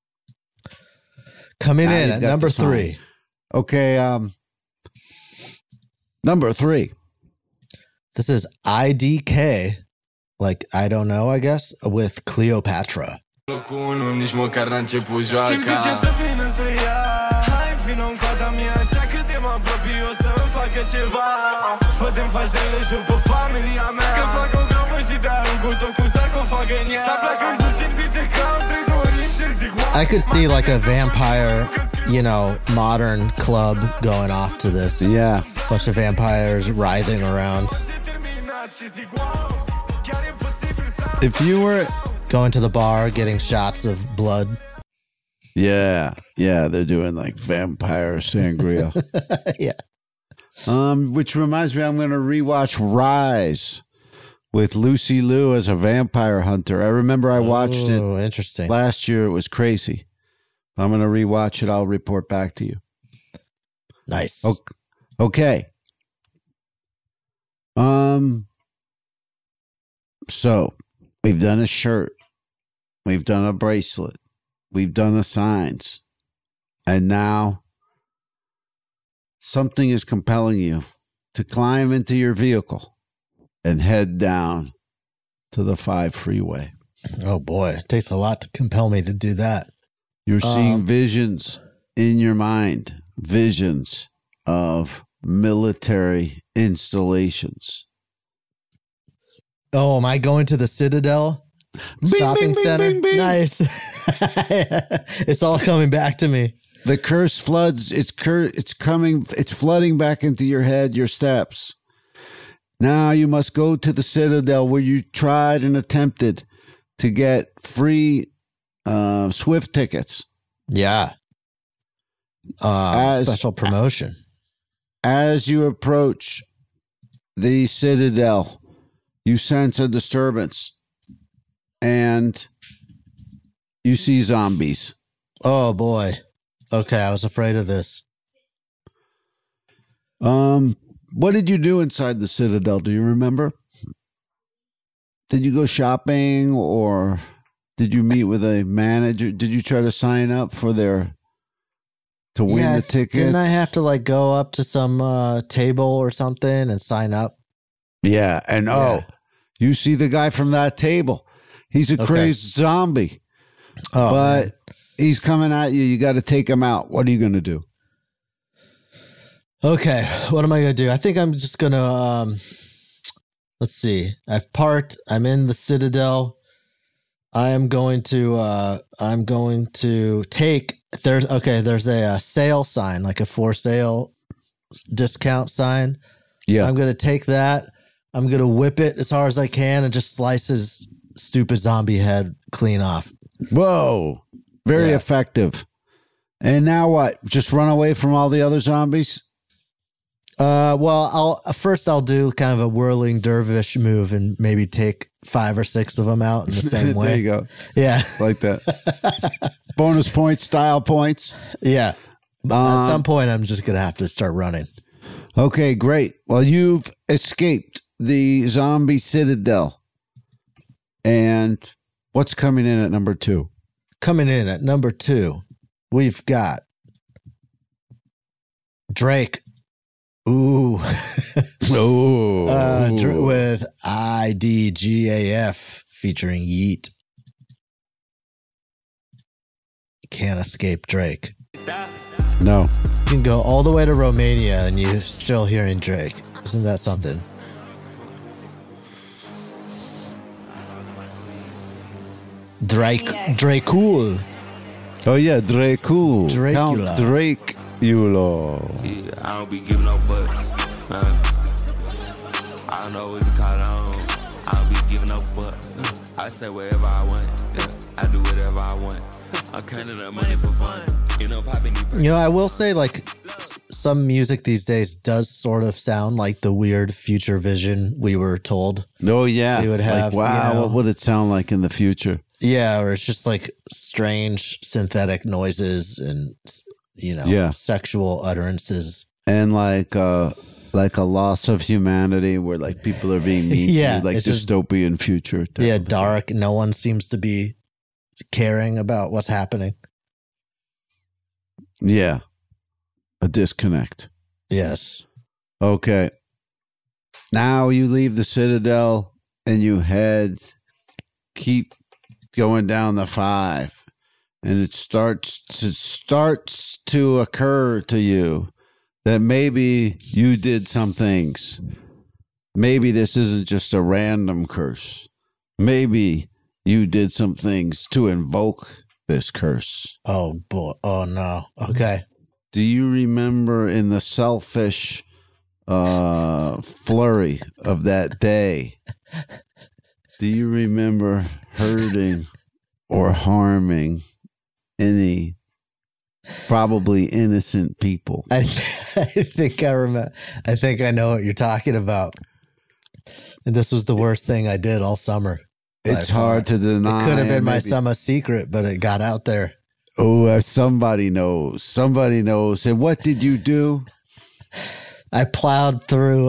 Speaker 5: Coming
Speaker 4: Now
Speaker 5: in
Speaker 4: you've
Speaker 5: at
Speaker 4: got
Speaker 5: number
Speaker 4: the sign.
Speaker 5: three.
Speaker 4: Okay. Um, number three.
Speaker 5: This is I D K, like I don't know, I guess, with Cleopatra.
Speaker 7: Cu unul, nici măcar n-a început joaca. Simt ce să vină spre ea. Hai vino în coada mea, așa că te mă apropii, o să-mi facă ceva. Fă-te-mi faci de lejur pe familia mea, că fac o grabă și te arunc cu tot cu sarcofag în ea. S-a pleacă în sus și-mi zice că am trei dorințe, zic wow.
Speaker 5: I could see like a vampire, you know, modern club going off to this.
Speaker 4: Yeah.
Speaker 5: Bunch of vampires writhing around.
Speaker 4: If you were...
Speaker 5: Going to the bar, getting shots of blood.
Speaker 4: Yeah. Yeah. They're doing like vampire sangria.
Speaker 5: Yeah.
Speaker 4: Um, which reminds me, I'm going to rewatch Rise with Lucy Liu as a vampire hunter. I remember I watched it
Speaker 5: Oh, interesting.
Speaker 4: last year. It was crazy. I'm going to rewatch it. I'll report back to you.
Speaker 5: Nice.
Speaker 4: Okay. Um. So we've done a shirt. We've done a bracelet. We've done the signs. And now something is compelling you to climb into your vehicle and head down to the five freeway.
Speaker 5: Oh boy, it takes a lot to compel me to do that.
Speaker 4: You're seeing
Speaker 5: Um,
Speaker 4: visions in your mind, visions of military installations.
Speaker 5: Oh, am I going to the Citadel
Speaker 4: Bing,
Speaker 5: shopping
Speaker 4: bing, bing,
Speaker 5: center?
Speaker 4: bing, bing.
Speaker 5: Nice. It's all coming back to me.
Speaker 4: The curse floods. It's cur- It's coming. It's flooding back into your head, your steps. Now you must go to the Citadel where you tried and attempted to get free uh, Swift tickets.
Speaker 5: Yeah. Uh,
Speaker 4: As-
Speaker 5: special promotion.
Speaker 4: As you approach the Citadel, you sense a disturbance and you see zombies.
Speaker 5: Oh boy. Okay, I was afraid of this.
Speaker 4: Um, what did you do inside the Citadel? Do you remember? Did you go shopping or did you meet with a manager? Did you try to sign up for their to win
Speaker 5: Yeah,
Speaker 4: the tickets?
Speaker 5: Didn't I have to like go up to some uh, table or something and sign up?
Speaker 4: Yeah, and oh,
Speaker 5: Yeah.
Speaker 4: you see the guy from that table. He's a
Speaker 5: Okay.
Speaker 4: crazed zombie,
Speaker 5: Oh,
Speaker 4: but
Speaker 5: man.
Speaker 4: he's coming at you. You got to take him out. What are you going to do?
Speaker 5: Okay, what am I gonna do? I think I'm just gonna um let's see. I've parked, I'm in the Citadel. I am going to uh I'm going to take there's okay, there's a, uh sale sign, like a for sale discount sign.
Speaker 4: Yeah,
Speaker 5: I'm gonna take that. I'm gonna whip it as hard as I can and just slice his stupid zombie head clean off.
Speaker 4: whoa, very
Speaker 5: Yeah.
Speaker 4: effective. And now what? Just run away from all the other zombies?
Speaker 5: Uh, well, I'll first I'll do kind of a whirling dervish move and maybe take five or six of them out in the same way.
Speaker 4: There you go.
Speaker 5: Yeah,
Speaker 4: Like that. Bonus points, style points.
Speaker 5: yeah. But
Speaker 4: Um,
Speaker 5: at some point, I'm just gonna have to start running.
Speaker 4: Okay, great. Well, you've escaped the zombie Citadel. And what's coming in at number two?
Speaker 5: Coming in at number two, we've got Drake. Ooh,
Speaker 4: Oh,
Speaker 5: uh, Dr- with I D G A F featuring Yeet. Can't escape Drake.
Speaker 4: no.
Speaker 5: You can go all the way to Romania and you're still hearing Drake. Isn't that something? Drake, Dracul.
Speaker 4: Oh, yeah, Dracul.
Speaker 5: Dracula.
Speaker 4: Count Drake. Yulo.
Speaker 8: Yeah, I don't be giving no fucks. Uh, I don't know what you call it. I don't, I don't be giving no fuck. I say whatever I want. Yeah, I do whatever I want. I counted up money for fun. You know, popping these
Speaker 5: You know, I will say, like, s- some music these days does sort of sound like the weird future vision we were told.
Speaker 4: Oh, yeah.
Speaker 5: We would have,
Speaker 4: like, wow,
Speaker 5: you know,
Speaker 4: what would it sound like in the future?
Speaker 5: Yeah, or it's just like strange synthetic noises and, you know,
Speaker 4: Yeah.
Speaker 5: sexual utterances.
Speaker 4: And like uh, like a loss of humanity where like people are being mean
Speaker 5: Yeah,
Speaker 4: to you, like
Speaker 5: it's just-
Speaker 4: dystopian future. type
Speaker 5: Yeah,
Speaker 4: of thing.
Speaker 5: dark. No one seems to be caring about what's happening.
Speaker 4: Yeah. A disconnect.
Speaker 5: Yes.
Speaker 4: Okay. Now you leave the Citadel and you head, keep going down the five, and it starts to starts to occur to you that maybe you did some things. Maybe this isn't just a random curse. Maybe you did some things to invoke this curse.
Speaker 5: Oh boy. Oh no. Okay.
Speaker 4: Do you remember in the selfish uh, flurry of that day, do you remember hurting or harming any probably innocent people?
Speaker 5: I, I think I remember. I think I know what you're talking about. And this was the worst thing I did all summer.
Speaker 4: It's
Speaker 5: by
Speaker 4: hard
Speaker 5: far.
Speaker 4: to deny.
Speaker 5: It could have been my
Speaker 4: maybe-
Speaker 5: summer secret, but it got out there.
Speaker 4: Oh, uh, somebody knows. Somebody knows. And what did you do?
Speaker 5: I plowed through.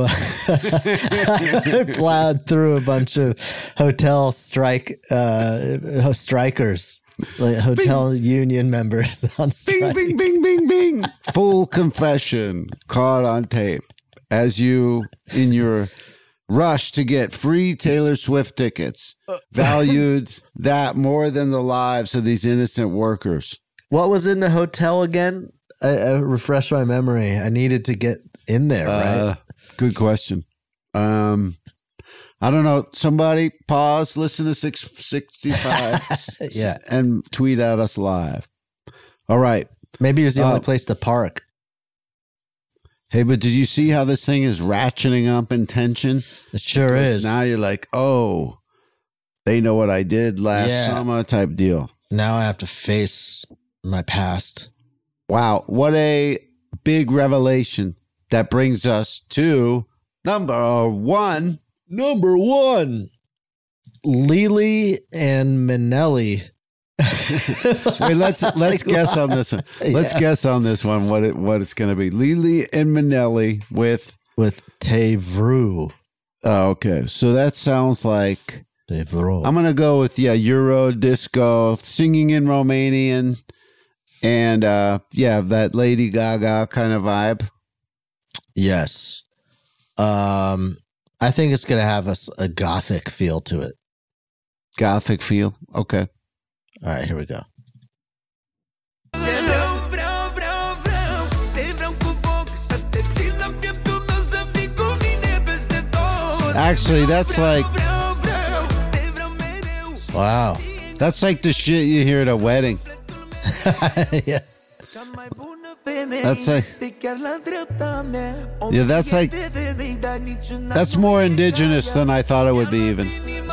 Speaker 5: I plowed through a bunch of hotel strike uh, strikers, like hotel union members on strike.
Speaker 4: Bing, bing, bing, bing, bing. Full confession caught on tape as you, in your rush to get free Taylor Swift tickets, valued that more than the lives of these innocent workers.
Speaker 5: What was in the hotel again? I, I refresh my memory. I needed to get in there, right?
Speaker 4: Uh, good question. Um, I don't know. Somebody pause, listen to six sixty-five,
Speaker 5: Yeah.
Speaker 4: and tweet at us live. All right.
Speaker 5: Maybe it was the
Speaker 4: uh,
Speaker 5: only place to park.
Speaker 4: Hey, but did you see how this thing is ratcheting up in tension?
Speaker 5: It sure
Speaker 4: Because
Speaker 5: is.
Speaker 4: Now you're like, oh, they know what I did last
Speaker 5: Yeah.
Speaker 4: summer type deal.
Speaker 5: Now I have to face my past.
Speaker 4: Wow. What a big revelation that brings us to number one.
Speaker 5: Number one, Lily and Minnelli.
Speaker 4: Wait, let's let's
Speaker 5: Like,
Speaker 4: guess on this one. Let's
Speaker 5: Yeah.
Speaker 4: guess on this one what it what it's going to be. Lily and Minnelli with.
Speaker 5: With Tevru.
Speaker 4: Oh, okay. So that sounds like
Speaker 5: Tevru.
Speaker 4: I'm going to go with yeah Euro disco singing in Romanian, and uh, yeah that Lady Gaga kind of vibe.
Speaker 5: Yes. Um, I think it's going to have a, s- a gothic feel to it.
Speaker 4: Gothic feel. Okay.
Speaker 5: All right, here we go.
Speaker 4: Actually, that's like
Speaker 5: Wow.
Speaker 4: that's like the shit you hear at a wedding.
Speaker 5: Yeah.
Speaker 4: That's like yeah, that's like that's more indigenous than I thought it would be even.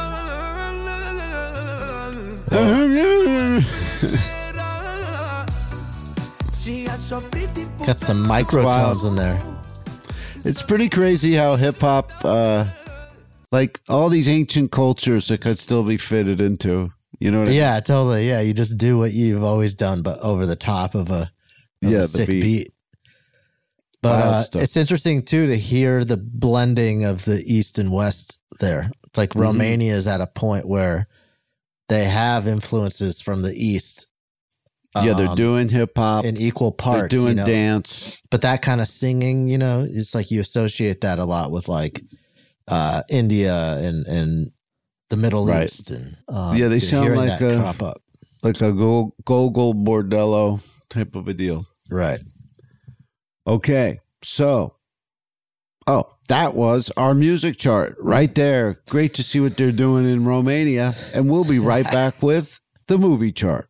Speaker 5: Got some microtones in there.
Speaker 4: It's pretty crazy how hip hop, uh, like all these ancient cultures that could still be fitted into. You know what I mean?
Speaker 5: Yeah, totally. Yeah, you just do what you've always done, but over the top of a, of
Speaker 4: Yeah,
Speaker 5: a
Speaker 4: the
Speaker 5: sick
Speaker 4: beat.
Speaker 5: beat. But
Speaker 4: Wild
Speaker 5: uh,
Speaker 4: stuff.
Speaker 5: it's interesting too to hear the blending of the East and West there. It's like
Speaker 4: Mm-hmm.
Speaker 5: Romania is at a point where they have influences from the East.
Speaker 4: Yeah, they're
Speaker 5: um,
Speaker 4: doing hip hop.
Speaker 5: in equal
Speaker 4: They're
Speaker 5: parts.
Speaker 4: doing
Speaker 5: you know?
Speaker 4: dance.
Speaker 5: But that kind of singing, you know, it's like you associate that a lot with like uh, India and and the Middle
Speaker 4: Right.
Speaker 5: East, and um,
Speaker 4: Yeah, they
Speaker 5: you're
Speaker 4: sound
Speaker 5: hearing
Speaker 4: like
Speaker 5: that
Speaker 4: a-
Speaker 5: crop up.
Speaker 4: Like a go- Gogol Bordello type of a deal.
Speaker 5: Right.
Speaker 4: Okay, so, oh, that was our music chart right there. Great to see what they're doing in Romania. And we'll be right back with the movie chart.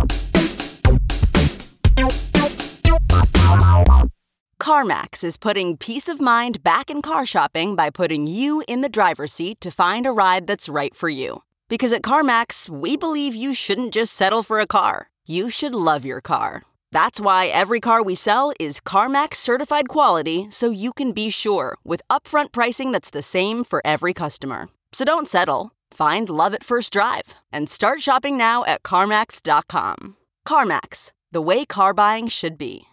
Speaker 9: CarMax is putting peace of mind back in car shopping by putting you in the driver's seat to find a ride that's right for you. Because at CarMax, we believe you shouldn't just settle for a car. You should love your car. That's why every car we sell is CarMax certified quality, so you can be sure with upfront pricing that's the same for every customer. So don't settle. Find love at first drive and start shopping now at CarMax dot com. CarMax, the way car buying should be.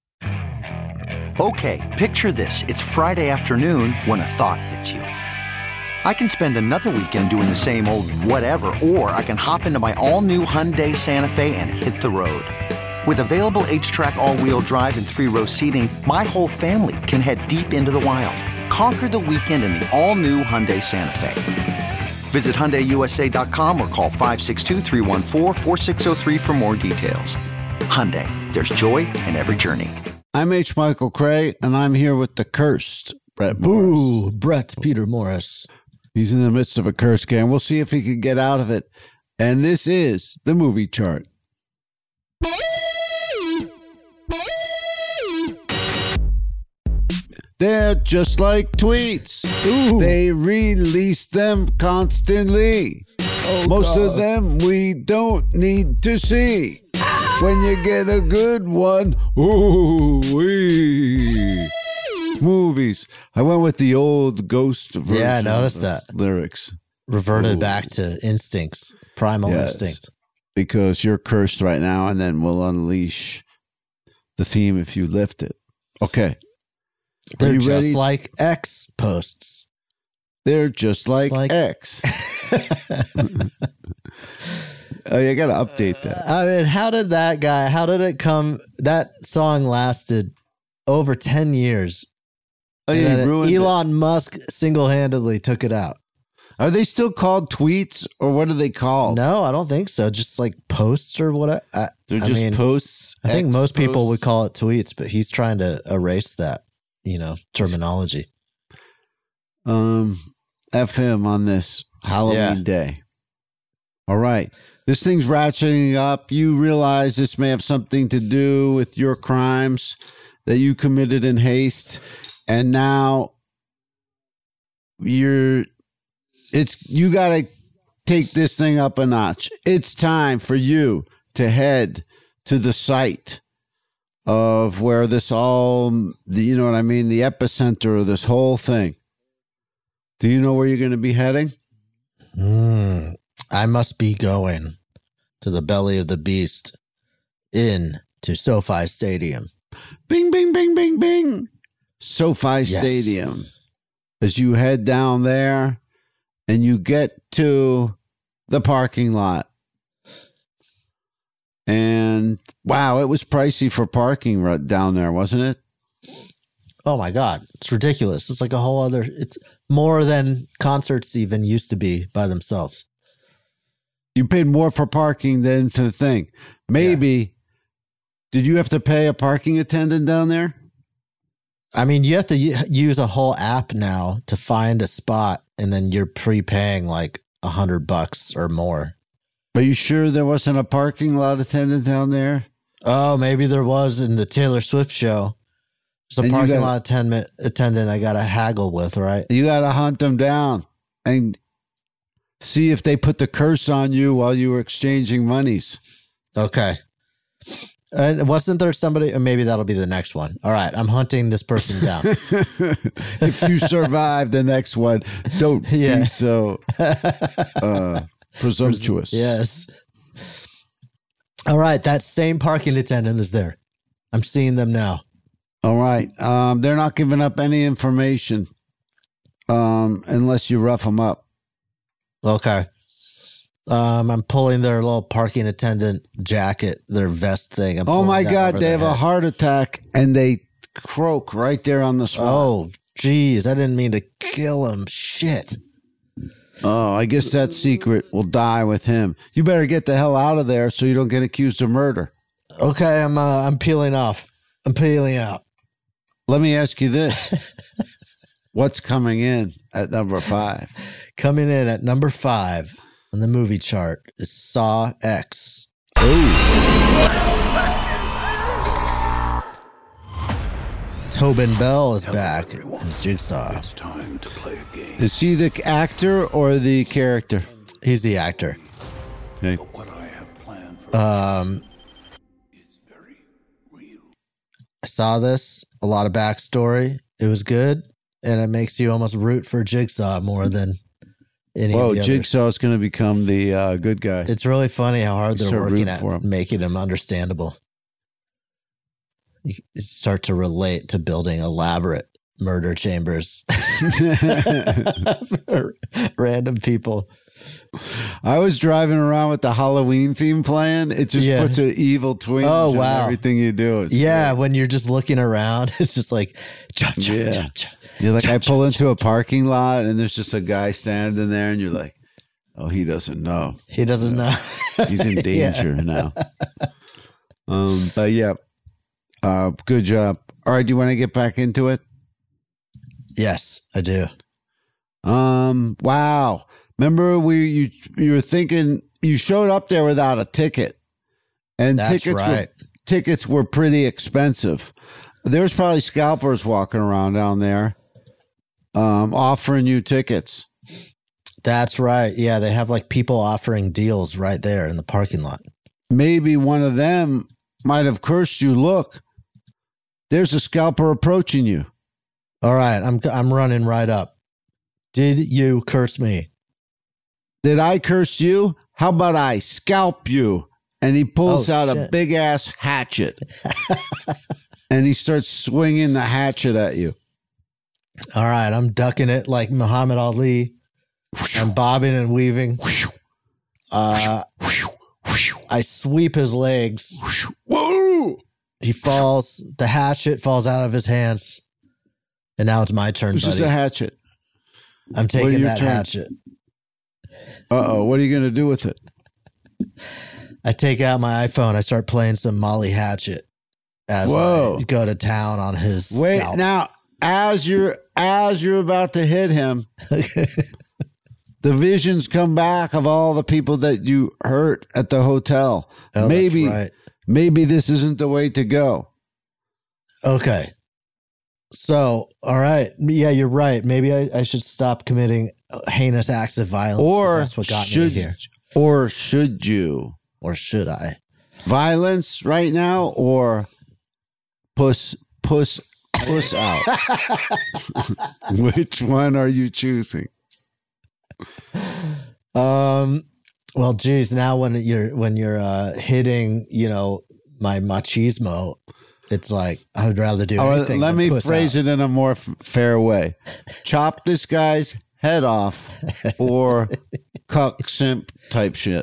Speaker 10: Okay, picture this. It's Friday afternoon when a thought hits you. I can spend another weekend doing the same old whatever, or I can hop into my all-new Hyundai Santa Fe and hit the road. With available H-Track all-wheel drive and three-row seating, my whole family can head deep into the wild. Conquer the weekend in the all-new Hyundai Santa Fe. Visit Hyundai U S A dot com or call five six two, three one four, four six zero three for more details. Hyundai, there's joy in every journey.
Speaker 4: I'm H. Michael Cray, and I'm here with the cursed Brett Morris.
Speaker 5: Ooh, Brett Peter Morris.
Speaker 4: He's in the midst of a curse game. We'll see if he can get out of it. And this is the movie chart. They're just like tweets. Ooh. They release them constantly. Oh, Most God. of them we don't need to see. When you get a good one, ooh wee. Movies. I went with the old ghost version.
Speaker 5: Yeah, I noticed that.
Speaker 4: Lyrics.
Speaker 5: Reverted
Speaker 4: ooh.
Speaker 5: back to instincts, primal
Speaker 4: yes,
Speaker 5: instinct.
Speaker 4: Because you're cursed right now, and then we'll unleash the theme if you lift it. Okay.
Speaker 5: They're
Speaker 4: you
Speaker 5: just
Speaker 4: ready?
Speaker 5: like X posts.
Speaker 4: They're just like,
Speaker 5: like
Speaker 4: X. Oh, you got to update that.
Speaker 5: I mean, how did that guy, how did it come? That song lasted over ten years.
Speaker 4: Oh, yeah, you ruined
Speaker 5: Elon
Speaker 4: it.
Speaker 5: Musk single-handedly took it out.
Speaker 4: Are they still called tweets, or what are they called?
Speaker 5: No, I don't think so. Just like posts or whatever. I,
Speaker 4: They're
Speaker 5: I
Speaker 4: just
Speaker 5: mean,
Speaker 4: posts.
Speaker 5: I think
Speaker 4: X
Speaker 5: most people
Speaker 4: posts.
Speaker 5: would call it tweets, but he's trying to erase that, you know, terminology.
Speaker 4: Um, F him on this Halloween
Speaker 5: Yeah.
Speaker 4: day. All right. This thing's ratcheting up. You realize this may have something to do with your crimes that you committed in haste. And now you're, it's, you got to take this thing up a notch. It's time for you to head to the site of where this all, you know what I mean? The epicenter of this whole thing. Do you know where you're going to be heading?
Speaker 5: Mm, I must be going to the belly of the beast in to SoFi Stadium.
Speaker 4: Bing, bing, bing, bing, bing. SoFi
Speaker 5: Yes.
Speaker 4: Stadium. As you head down there and you get to the parking lot. And wow, it was pricey for parking right down there, wasn't it?
Speaker 5: Oh my God. It's ridiculous. It's like a whole other, it's more than concerts even used to be by themselves.
Speaker 4: You paid more for parking than the thing. Maybe, yeah. Did you have to pay a parking attendant down there?
Speaker 5: I mean, you have to use a whole app now to find a spot, and then you're prepaying like a hundred bucks or more.
Speaker 4: Are you sure there wasn't a parking lot attendant down there?
Speaker 5: Oh, maybe there was in the Taylor Swift show. There's a
Speaker 4: And
Speaker 5: parking
Speaker 4: gotta,
Speaker 5: lot attendant, attendant I got to haggle with, right?
Speaker 4: You got to hunt them down and see if they put the curse on you while you were exchanging monies.
Speaker 5: Okay. And wasn't there somebody, or maybe that'll be the next one. All right, I'm hunting this person down.
Speaker 4: If you survive the next one, don't yeah. be so uh, presumptuous.
Speaker 5: Yes. All right, that same parking attendant is there. I'm seeing them now.
Speaker 4: All right. Um, they're not giving up any information um, unless you rough them up.
Speaker 5: Okay. Um, I'm pulling their little parking attendant jacket, their vest thing. I'm
Speaker 4: oh my God, they have
Speaker 5: head.
Speaker 4: a heart attack and they croak right there on the spot.
Speaker 5: Oh, geez, I didn't mean to kill him. Shit.
Speaker 4: Oh, I guess that secret will die with him. You better get the hell out of there so you don't get accused of murder.
Speaker 5: Okay, I'm uh, I'm peeling off. I'm peeling out.
Speaker 4: Let me ask you this. What's coming in at number five?
Speaker 5: Coming in at number five on the movie chart is Saw X.
Speaker 4: Ooh.
Speaker 5: Tobin Bell is back as Jigsaw.
Speaker 3: It's time to play a game.
Speaker 4: Is he the actor or the character?
Speaker 5: He's the actor.
Speaker 4: Okay.
Speaker 3: What I have planned for
Speaker 5: Um,
Speaker 3: is very
Speaker 5: saw this, a lot of backstory. It was good, and it makes you almost root for Jigsaw more than any
Speaker 4: Whoa,
Speaker 5: of the
Speaker 4: Jigsaw's going to become the uh, good guy.
Speaker 5: It's really funny how hard they're
Speaker 4: Start
Speaker 5: working
Speaker 4: rooting
Speaker 5: at
Speaker 4: for him.
Speaker 5: making him understandable. You start to relate to building elaborate murder chambers for random people.
Speaker 4: I was driving around with the Halloween theme playing. It just
Speaker 5: Yeah.
Speaker 4: puts an evil twinge
Speaker 5: Oh,
Speaker 4: on
Speaker 5: wow.
Speaker 4: everything you do. It's
Speaker 5: Yeah,
Speaker 4: great.
Speaker 5: when you're just looking around, it's just like, cha, cha,
Speaker 4: Yeah.
Speaker 5: cha, cha.
Speaker 4: You're like, I pull into a parking lot and there's just a guy standing there, and you're like, oh, he doesn't know.
Speaker 5: He doesn't know.
Speaker 4: He's in danger now. Um, but yeah, uh, good job. All right, do you want to get back into it?
Speaker 5: Yes, I do.
Speaker 4: Um, wow. Remember, we you you were thinking you showed up there without a ticket, and
Speaker 5: That's
Speaker 4: tickets
Speaker 5: right.
Speaker 4: were, tickets were pretty expensive. There's probably scalpers walking around down there, um, offering you tickets.
Speaker 5: That's right. Yeah, they have like people offering deals right there in the parking lot.
Speaker 4: Maybe one of them might have cursed you. Look, there's a scalper approaching you.
Speaker 5: All right, I'm I'm running right up. Did you curse me?
Speaker 4: Did I curse you? How about I scalp you? And he pulls
Speaker 5: Oh,
Speaker 4: out a
Speaker 5: shit.
Speaker 4: big ass hatchet. And he starts swinging the hatchet at you.
Speaker 5: All right, I'm ducking it like Muhammad Ali. I'm bobbing and weaving. Uh, I sweep his legs.
Speaker 4: Whoa!
Speaker 5: He falls. The hatchet falls out of his hands. And now it's my turn,
Speaker 4: This is
Speaker 5: buddy.
Speaker 4: a hatchet.
Speaker 5: I'm
Speaker 4: What are
Speaker 5: taking
Speaker 4: your
Speaker 5: that
Speaker 4: turn?
Speaker 5: hatchet.
Speaker 4: Uh-oh, what are you going to do with it?
Speaker 5: I take out my iPhone. I start playing some Molly Hatchet as
Speaker 4: Whoa.
Speaker 5: I go to town on his
Speaker 4: Wait,
Speaker 5: scalp.
Speaker 4: now, as you're as you're about to hit him, the visions come back of all the people that you hurt at the hotel.
Speaker 5: Oh, that's
Speaker 4: maybe,
Speaker 5: right.
Speaker 4: maybe this isn't the way to go.
Speaker 5: Okay. So, all right. Yeah, you're right. Maybe I, I should stop committing heinous acts of violence. 'cause
Speaker 4: Or
Speaker 5: that's what got
Speaker 4: should
Speaker 5: me here.
Speaker 4: or should you?
Speaker 5: Or should I?
Speaker 4: Violence right now or puss puss puss out? Which one are you choosing?
Speaker 5: Um. Well, geez. Now when you're when you're uh, hitting, you know, my machismo, it's like I would rather do
Speaker 4: Or
Speaker 5: anything.
Speaker 4: let
Speaker 5: than
Speaker 4: me
Speaker 5: puss
Speaker 4: phrase
Speaker 5: out.
Speaker 4: it in a more f- fair way. Chop this guy's head off or cuck simp type shit.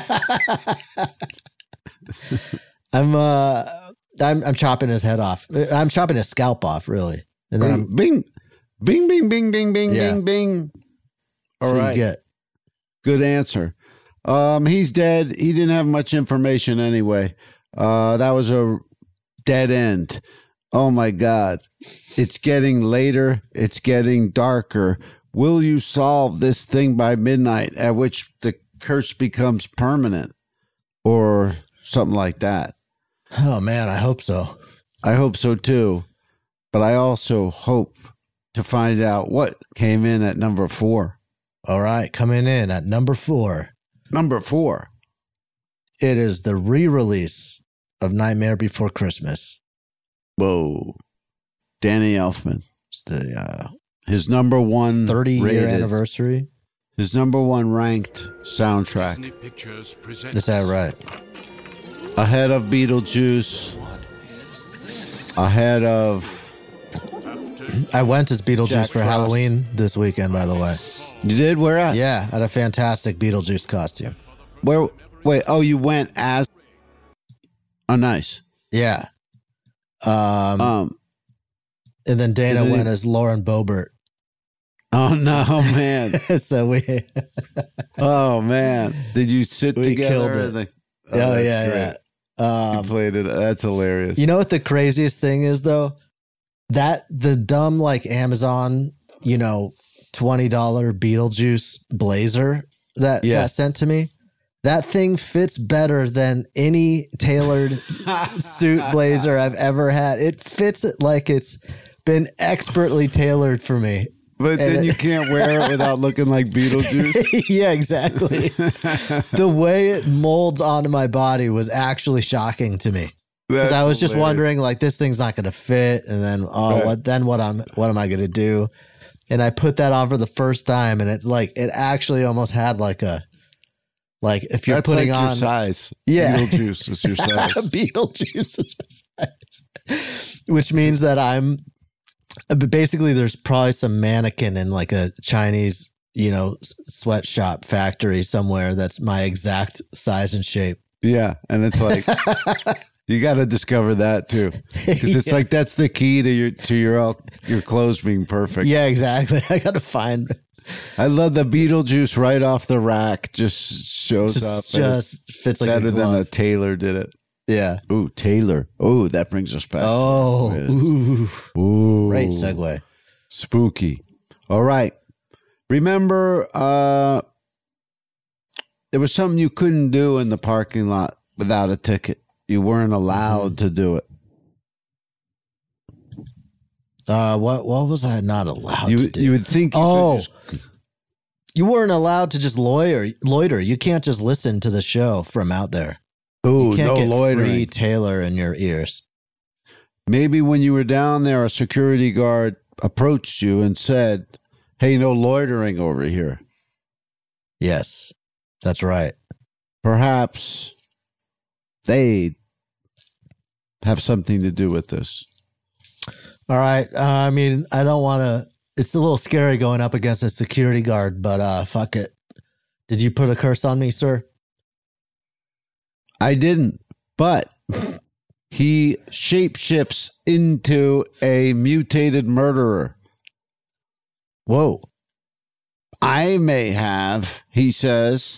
Speaker 5: I'm uh, I'm I'm chopping his head off. I'm chopping his scalp off, really, and then I'm
Speaker 4: bing, bing, bing, bing, bing, bing,
Speaker 5: Yeah.
Speaker 4: bing, bing.
Speaker 5: that's
Speaker 4: All
Speaker 5: what you
Speaker 4: right.
Speaker 5: get.
Speaker 4: Good answer. Um, he's dead. He didn't have much information anyway. Uh, that was a dead end. Oh my God. It's getting later. It's getting darker. Will you solve this thing by midnight, at which the curse becomes permanent or something like that?
Speaker 5: Oh man, I hope so.
Speaker 4: I hope so too. But I also hope to find out what came in at number four.
Speaker 5: All right, coming in at number four,
Speaker 4: Number four.
Speaker 5: it is the re-release of Nightmare Before Christmas.
Speaker 4: Whoa. Danny Elfman.
Speaker 5: It's the uh,
Speaker 4: His number one
Speaker 5: thirty year
Speaker 4: rated-
Speaker 5: anniversary.
Speaker 4: His number one ranked soundtrack.
Speaker 5: Is that right?
Speaker 4: Ahead of Beetlejuice. Ahead of...
Speaker 5: I went as Beetlejuice
Speaker 4: Jack
Speaker 5: for
Speaker 4: Frost.
Speaker 5: Halloween this weekend, by the way.
Speaker 4: You did? Where at?
Speaker 5: Yeah, I had a fantastic Beetlejuice costume.
Speaker 4: Where? Wait, oh, you went as... Oh, nice.
Speaker 5: Yeah. Um,
Speaker 4: Um.
Speaker 5: and then Dana
Speaker 4: and then
Speaker 5: went
Speaker 4: he-
Speaker 5: as Lauren Boebert.
Speaker 4: Oh, no, man.
Speaker 5: so we,
Speaker 4: Oh, man. Did you sit
Speaker 5: We
Speaker 4: together?
Speaker 5: killed it.
Speaker 4: and the-
Speaker 5: oh,
Speaker 4: that's
Speaker 5: yeah,
Speaker 4: great.
Speaker 5: yeah.
Speaker 4: You
Speaker 5: Um,
Speaker 4: played it. That's hilarious.
Speaker 5: You know what the craziest thing is though? That the dumb like Amazon, you know, twenty dollar Beetlejuice blazer that
Speaker 4: Yeah.
Speaker 5: got sent to me. That thing fits better than any tailored suit blazer I've ever had. It fits it like it's been expertly tailored for me.
Speaker 4: But
Speaker 5: And
Speaker 4: then
Speaker 5: it-
Speaker 4: you can't wear it without looking like Beetlejuice.
Speaker 5: Yeah, exactly. The way it molds onto my body was actually shocking to me. Because I was just
Speaker 4: hilarious.
Speaker 5: wondering, like, this thing's not going to fit, and then oh,
Speaker 4: Right.
Speaker 5: what then? What I'm what am I going to do? And I put that on for the first time, and it like it actually almost had like a like if you're
Speaker 4: That's
Speaker 5: putting
Speaker 4: like
Speaker 5: on
Speaker 4: your size.
Speaker 5: yeah,
Speaker 4: Beetlejuice is your size.
Speaker 5: Beetlejuice is my size, which means that I'm but basically there's probably some mannequin in like a Chinese you know s- sweatshop factory somewhere that's my exact size and shape.
Speaker 4: Yeah, and it's like you got to discover that too, because it's
Speaker 5: Yeah.
Speaker 4: like that's the key to your to your all, your clothes being perfect.
Speaker 5: Yeah, exactly. I got to find
Speaker 4: I love the Beetlejuice right off the rack. Just shows
Speaker 5: just
Speaker 4: up. and it's
Speaker 5: just fits like
Speaker 4: better
Speaker 5: a
Speaker 4: than a
Speaker 5: glove.
Speaker 4: tailor did it.
Speaker 5: Yeah.
Speaker 4: Ooh, Taylor. Ooh, that brings us back.
Speaker 5: Oh, ooh,
Speaker 4: Ooh,
Speaker 5: great segue.
Speaker 4: Spooky. All right. Remember, uh, there was something you couldn't do in the parking lot without a ticket. You weren't allowed to do it.
Speaker 5: Uh, what what was I not allowed
Speaker 4: You
Speaker 5: to do?
Speaker 4: you would think you
Speaker 5: Oh.
Speaker 4: could just,
Speaker 5: You weren't allowed to just loiter. Loiter. You can't just listen to the show from out there.
Speaker 4: ooh,
Speaker 5: You can't
Speaker 4: no
Speaker 5: get
Speaker 4: loitering.
Speaker 5: free Taylor in your ears.
Speaker 4: Maybe when you were down there, a security guard approached you and said, "Hey, no loitering over here."
Speaker 5: Yes, that's right.
Speaker 4: Perhaps they have something to do with this.
Speaker 5: All right. Uh, I mean, I don't want to. It's a little scary going up against a security guard, but uh, fuck it. Did you put a curse on me, sir?
Speaker 4: I didn't, but he shapeshifts into a mutated murderer.
Speaker 5: Whoa.
Speaker 4: I may have, he says.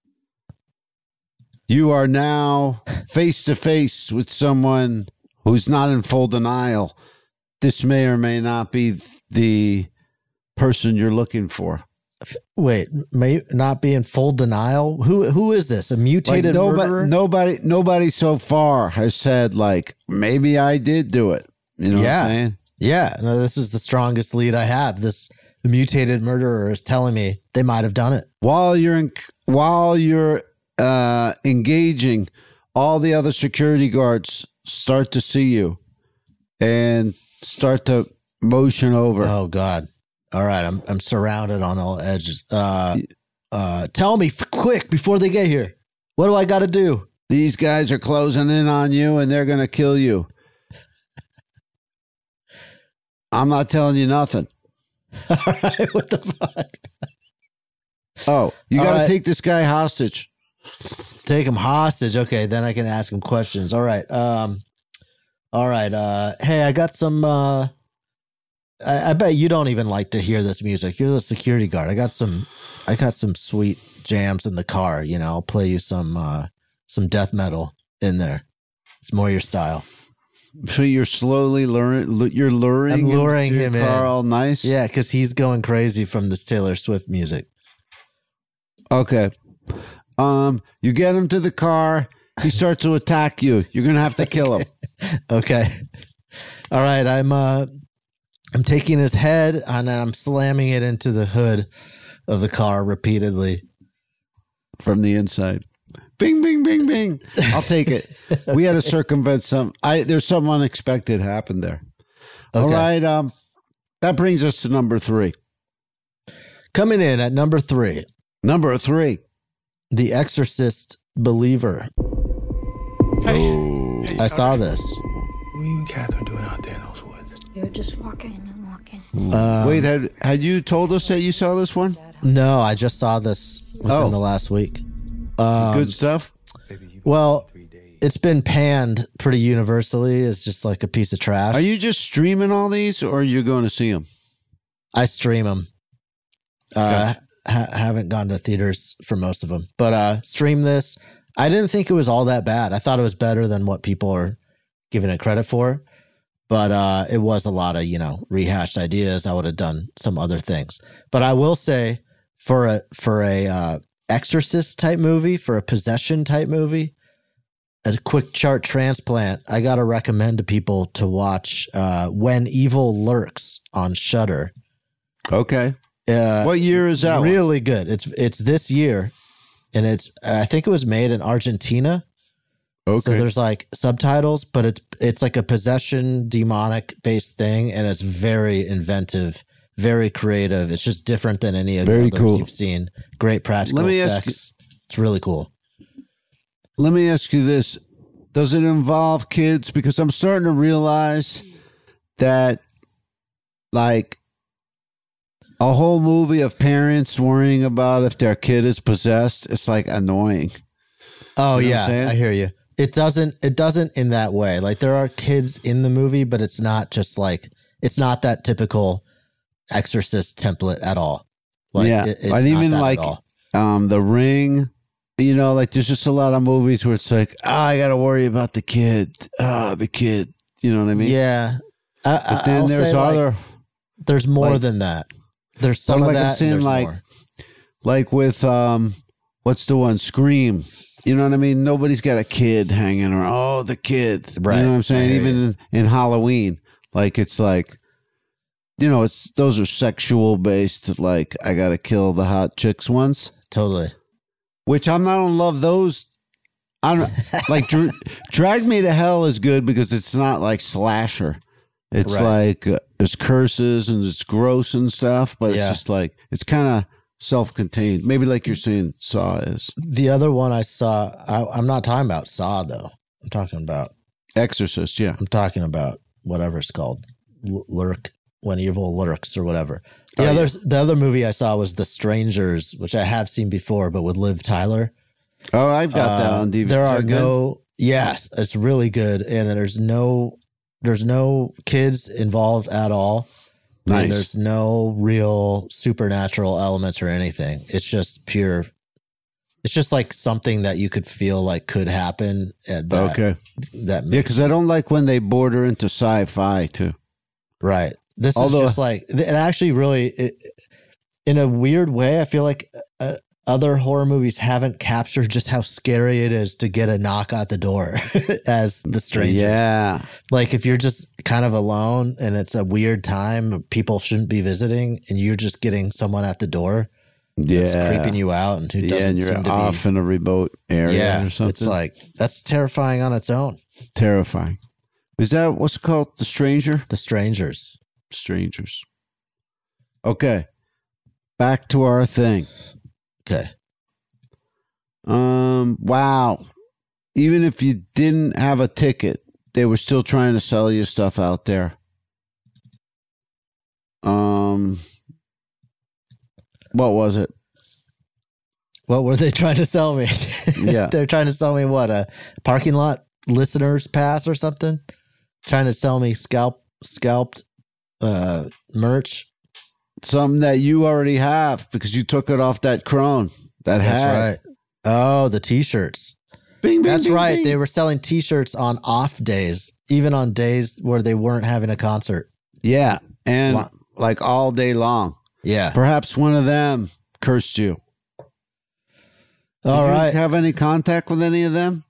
Speaker 4: You are now face to face with someone who's not in full denial. This may or may not be the person you're looking for.
Speaker 5: Wait, may not be in full denial. Who who is this? A mutated
Speaker 4: Like
Speaker 5: murderer?
Speaker 4: nobody, nobody, nobody so far has said like maybe I did do it. You know
Speaker 5: Yeah.
Speaker 4: what I'm saying?
Speaker 5: Yeah, no, this is the strongest lead I have. This mutated murderer is telling me they might have done it.
Speaker 4: While you're in, while you're uh, engaging, all the other security guards start to see you and start to motion over.
Speaker 5: Oh God! All right, I'm I'm surrounded on all edges. Uh, uh, tell me f- quick before they get here. What do I got to do?
Speaker 4: These guys are closing in on you and they're going to kill you. I'm not telling you nothing.
Speaker 5: All right, what the fuck?
Speaker 4: Oh, you
Speaker 5: All
Speaker 4: got to
Speaker 5: right.
Speaker 4: take this guy hostage.
Speaker 5: Take him hostage. Okay, then I can ask him questions. All right. Um. All right. Uh. Hey, I got some. Uh. I, I bet you don't even like to hear this music. You're the security guard. I got some. I got some sweet jams in the car. You know, I'll play you some. Uh. Some death metal in there. It's more your style.
Speaker 4: So you're slowly luring, you're luring,
Speaker 5: I'm luring
Speaker 4: to your
Speaker 5: him in.
Speaker 4: car all nice.
Speaker 5: Yeah, because he's going crazy from this Taylor Swift music.
Speaker 4: Okay. Um, you get him to the car. He starts to attack you. You're gonna have to kill him.
Speaker 5: Okay. All right. I'm uh I'm taking his head and I'm slamming it into the hood of the car repeatedly.
Speaker 4: From the inside. Bing, bing, bing, bing. I'll take it. We had to circumvent some. I there's something unexpected happened there. All
Speaker 5: Okay.
Speaker 4: right. Um, that brings us to number three.
Speaker 5: Coming in at number three,
Speaker 4: Number three.
Speaker 5: The Exorcist Believer.
Speaker 7: Hey.
Speaker 5: I saw this.
Speaker 7: What are you and Catherine doing out there in those woods?
Speaker 11: We were just walking and walking.
Speaker 5: Um,
Speaker 4: Wait, had had you told us that you saw this one?
Speaker 5: No, I just saw this within
Speaker 4: Oh.
Speaker 5: the last week. Um,
Speaker 4: Good stuff.
Speaker 5: Well, it's been panned pretty universally. It's just like a piece of trash.
Speaker 4: Are you just streaming all these, or are you going to see them?
Speaker 5: I stream them. Uh, ha- haven't gone to theaters for most of them, but uh, stream this. I didn't think it was all that bad. I thought it was better than what people are giving it credit for, but uh, it was a lot of, you know, rehashed ideas. I would have done some other things, but I will say for a for a uh, exorcist type movie, for a possession type movie, a quick chart transplant, I got to recommend to people to watch uh, When Evil Lurks on Shudder.
Speaker 4: Okay.
Speaker 5: Uh,
Speaker 4: What year is that one?
Speaker 5: Really good. It's it's this year, and it's I think it was made in Argentina.
Speaker 4: Okay.
Speaker 5: So there's like subtitles, but it's it's like a possession demonic based thing, and it's very inventive, very creative. It's just different than any of the
Speaker 4: Very
Speaker 5: others
Speaker 4: cool.
Speaker 5: you've seen. Great practical
Speaker 4: Let me ask
Speaker 5: effects. It's really cool.
Speaker 4: Let me ask you this. Does it involve kids? Because I'm starting to realize that, like, a whole movie of parents worrying about if their kid is possessed, it's like annoying.
Speaker 5: Oh
Speaker 4: You know what I'm
Speaker 5: yeah,
Speaker 4: saying?
Speaker 5: I hear you. It doesn't. It doesn't in that way. Like there are kids in the movie, but it's not just like it's not that typical Exorcist template at all. Like,
Speaker 4: yeah.
Speaker 5: it- it's
Speaker 4: and
Speaker 5: not
Speaker 4: even
Speaker 5: that at
Speaker 4: like
Speaker 5: all.
Speaker 4: um, The Ring, you know, like there's just a lot of movies where it's like, oh, I got to worry about the kid. Oh, the kid. You know what I mean?
Speaker 5: Yeah. I,
Speaker 4: But then
Speaker 5: I'll
Speaker 4: there's
Speaker 5: say, like,
Speaker 4: other.
Speaker 5: there's more
Speaker 4: like-
Speaker 5: than that. There's some
Speaker 4: But
Speaker 5: of
Speaker 4: like I'm
Speaker 5: that. and
Speaker 4: saying,
Speaker 5: there's
Speaker 4: like,
Speaker 5: more.
Speaker 4: like with um, what's the one? Scream. You know what I mean? Nobody's got a kid hanging around. Oh, the kid.
Speaker 5: Right.
Speaker 4: You know what I'm saying?
Speaker 5: I hear
Speaker 4: Even in, in Halloween, like it's like, you know, it's those are sexual based. Like I got to kill the hot chicks ones.
Speaker 5: Totally.
Speaker 4: Which I'm not gonna love those. I don't like Dr- Drag Me to Hell is good because it's not like slasher. It's
Speaker 5: Right.
Speaker 4: like uh, there's curses and it's gross and stuff, but
Speaker 5: Yeah.
Speaker 4: it's just like it's kind of self-contained. Maybe like you're saying Saw is.
Speaker 5: The other one I saw, I, I'm not talking about Saw though. I'm talking about
Speaker 4: Exorcist, yeah.
Speaker 5: I'm talking about whatever it's called, L- Lurk, When Evil Lurks or whatever. The
Speaker 4: Oh,
Speaker 5: other
Speaker 4: yeah.
Speaker 5: the other movie I saw was The Strangers, which I have seen before, but with Liv Tyler.
Speaker 4: Oh, I've got that
Speaker 5: Uh,
Speaker 4: on D V D.
Speaker 5: There
Speaker 4: Is
Speaker 5: are
Speaker 4: that good?
Speaker 5: no yes, it's really good, and there's no there's no kids involved at all.
Speaker 4: Nice.
Speaker 5: And there's no real supernatural elements or anything. It's just pure. It's just like something that you could feel like could happen. At that,
Speaker 4: Okay.
Speaker 5: That
Speaker 4: Yeah, because I don't like when they border into sci-fi too.
Speaker 5: right. This
Speaker 4: Although-
Speaker 5: is just like it actually really, it, in a weird way, I feel like uh, other horror movies haven't captured just how scary it is to get a knock at the door as The Stranger.
Speaker 4: Yeah.
Speaker 5: Like if you're just kind of alone and it's a weird time, people shouldn't be visiting, and you're just getting someone at the door
Speaker 4: Yeah.
Speaker 5: that's creeping you out, and who doesn't
Speaker 4: Yeah, and
Speaker 5: seem
Speaker 4: you're
Speaker 5: to
Speaker 4: off
Speaker 5: be.
Speaker 4: in a remote area
Speaker 5: Yeah,
Speaker 4: or something.
Speaker 5: it's like that's terrifying on its own.
Speaker 4: terrifying. Is that what's it called? The Stranger?
Speaker 5: The Strangers.
Speaker 4: Strangers. Okay. Back to our thing.
Speaker 5: Okay.
Speaker 4: Um, wow. Even if you didn't have a ticket, they were still trying to sell you stuff out there. Um, what was it?
Speaker 5: What were they trying to sell me?
Speaker 4: Yeah.
Speaker 5: They're trying to sell me what, a parking lot listeners pass or something? Trying to sell me scalp scalped uh merch.
Speaker 4: Something that you already have because you took it off that crone. That
Speaker 5: That's
Speaker 4: hat.
Speaker 5: right. Oh, the t-shirts.
Speaker 4: Bing, bing,
Speaker 5: That's
Speaker 4: bing,
Speaker 5: right.
Speaker 4: bing.
Speaker 5: They were selling t-shirts on off days, even on days where they weren't having a concert.
Speaker 4: Yeah. And
Speaker 5: Wow.
Speaker 4: like all day long.
Speaker 5: Yeah.
Speaker 4: Perhaps one of them cursed you. Did
Speaker 5: All
Speaker 4: you
Speaker 5: right.
Speaker 4: have any contact with any of them?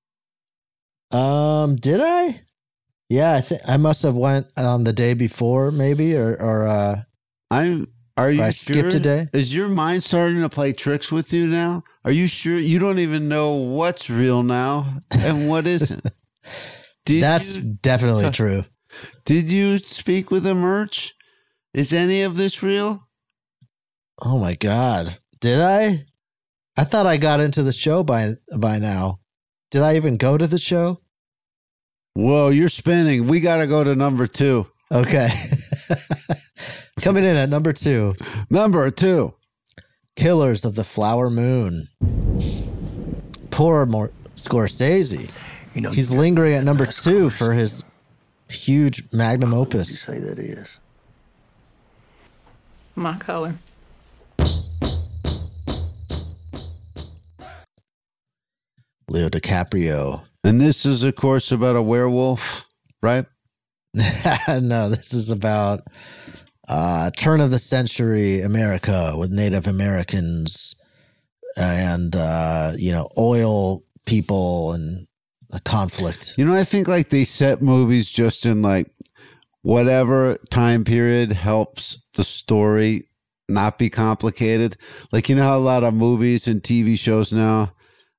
Speaker 5: Um, did I? Yeah, I think I must have went on the day before, maybe, or or uh,
Speaker 4: I'm. Are you
Speaker 5: I
Speaker 4: sure?
Speaker 5: skipped a day?
Speaker 4: Is your mind starting to play tricks with you now? Are you sure you don't even know what's real now and what isn't? Did
Speaker 5: that's
Speaker 4: you,
Speaker 5: definitely true.
Speaker 4: Did you speak with a merch? Is any of this real?
Speaker 5: Oh my god, did I? I thought I got into the show by by now. Did I even go to the show?
Speaker 4: Whoa, you're spinning. We got to go to number two.
Speaker 5: Okay. Coming in at number two,
Speaker 4: Number two.
Speaker 5: Killers of the Flower Moon. Poor Mor- Scorsese.
Speaker 3: You know,
Speaker 5: He's lingering at number two for his huge magnum opus.
Speaker 3: say that is.
Speaker 11: My color.
Speaker 5: Leo DiCaprio.
Speaker 4: And this is, of course, about a werewolf, right?
Speaker 5: No, this is about uh, turn of the century America with Native Americans and, uh, you know, oil people and a conflict.
Speaker 4: You know, I think like they set movies just in like whatever time period helps the story not be complicated. Like, you know how a lot of movies and T V shows now,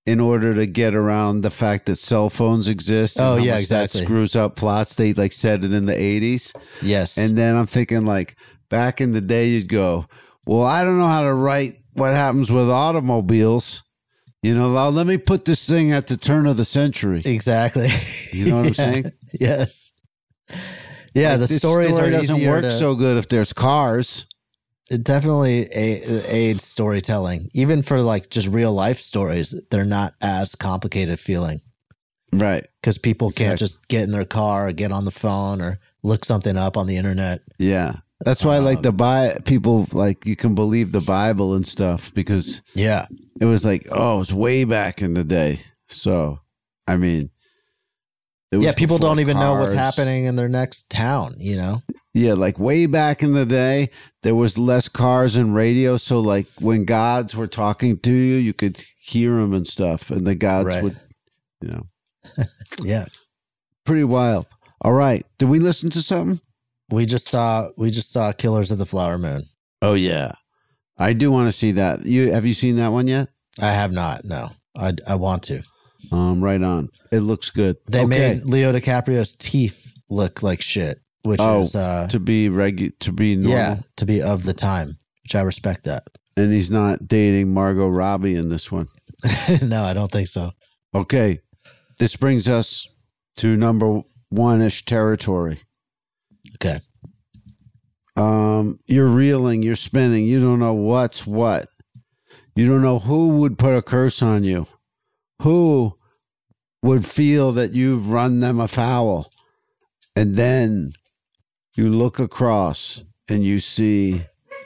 Speaker 4: in order to get around the fact that cell phones exist.
Speaker 5: Oh,
Speaker 4: and how
Speaker 5: yeah,
Speaker 4: much
Speaker 5: exactly.
Speaker 4: That screws up plots. They like said it in the eighties.
Speaker 5: Yes.
Speaker 4: And then I'm thinking like back in the day, you'd go, well, I don't know how to write what happens with automobiles. You know, well, let me put this thing at the turn of the century.
Speaker 5: Exactly.
Speaker 4: You know what I'm saying?
Speaker 5: Yes. Yeah,
Speaker 4: Like,
Speaker 5: the
Speaker 4: this
Speaker 5: stories
Speaker 4: story
Speaker 5: are
Speaker 4: doesn't
Speaker 5: easier
Speaker 4: work
Speaker 5: to,
Speaker 4: so good if there's cars.
Speaker 5: It definitely a- aids storytelling. Even for like just real life stories, they're not as complicated feeling.
Speaker 4: Right.
Speaker 5: Because people can't
Speaker 4: Exactly.
Speaker 5: just get in their car or get on the phone or look something up on the internet.
Speaker 4: Yeah. That's why, like, the Bi- people, like, you can believe the Bible and stuff because
Speaker 5: Yeah.
Speaker 4: it was like, oh, it's way back in the day. So, I mean, it was
Speaker 5: Yeah, people
Speaker 4: before
Speaker 5: don't even know what's
Speaker 4: cars.
Speaker 5: happening in their next town, you know?
Speaker 4: Yeah, like way back in the day, there was less cars and radio. So, like, when gods were talking to you, you could hear them and stuff. And the gods
Speaker 5: Right.
Speaker 4: would, you know,
Speaker 5: Yeah.
Speaker 4: pretty wild. All right. Did we listen to something?
Speaker 5: We just saw we just saw Killers of the Flower Moon.
Speaker 4: Oh, yeah. I do want to see that. You Have you seen that one yet?
Speaker 5: I have not, no. I, I want to.
Speaker 4: Um, right on. It looks good.
Speaker 5: They
Speaker 4: Okay.
Speaker 5: made Leo DiCaprio's teeth look like shit, which
Speaker 4: oh,
Speaker 5: is uh
Speaker 4: to be regu- to be normal.
Speaker 5: yeah, to be of the time, which I respect that.
Speaker 4: And he's not dating Margot Robbie in this one.
Speaker 5: No, I don't think so.
Speaker 4: Okay. This brings us to number one-ish territory.
Speaker 5: Okay.
Speaker 4: Um, you're reeling, you're spinning, you don't know what's what. You don't know who would put a curse on you. Who would feel that you've run them afoul. And then you look across and you see,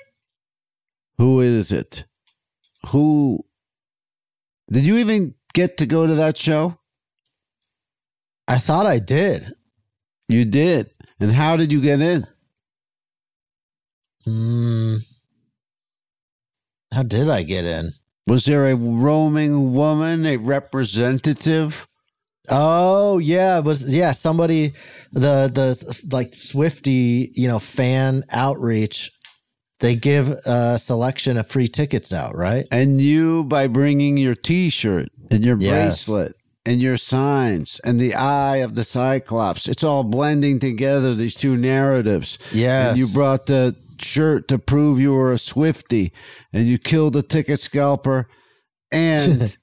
Speaker 4: who is it? Who did you even get to go to that show?
Speaker 5: I thought I did.
Speaker 4: You did. And how did you get in?
Speaker 5: Mm, how did I get in?
Speaker 4: Was there a roaming woman, a representative?
Speaker 5: Oh yeah, it was yeah somebody the the like Swiftie, you know, fan outreach. They give a selection of free tickets out, right?
Speaker 4: And you, by bringing your T-shirt and your
Speaker 5: Yes.
Speaker 4: bracelet and your signs and the eye of the Cyclops, it's all blending together, these two narratives.
Speaker 5: Yes.
Speaker 4: And you brought the shirt to prove you were a Swiftie, and you killed a ticket scalper, and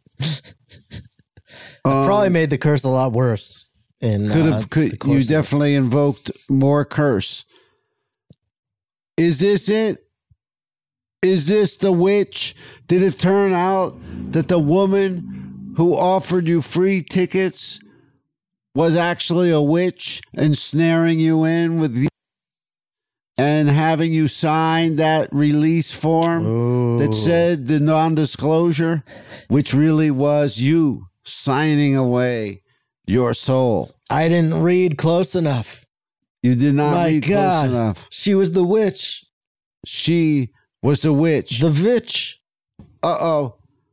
Speaker 5: I probably made the curse a lot worse. In
Speaker 4: could
Speaker 5: uh,
Speaker 4: have
Speaker 5: the
Speaker 4: could
Speaker 5: course
Speaker 4: you
Speaker 5: of it.
Speaker 4: definitely invoked more curse. Is this it? Is this the witch? Did it turn out that the woman who offered you free tickets was actually a witch ensnaring you in with the and having you sign that release form that said the non-disclosure, which really was you signing away your soul?
Speaker 5: I didn't read close enough.
Speaker 4: You did not
Speaker 5: My
Speaker 4: read
Speaker 5: God,
Speaker 4: close enough.
Speaker 5: she was the witch.
Speaker 4: She was the witch.
Speaker 5: The witch.
Speaker 4: Uh-oh.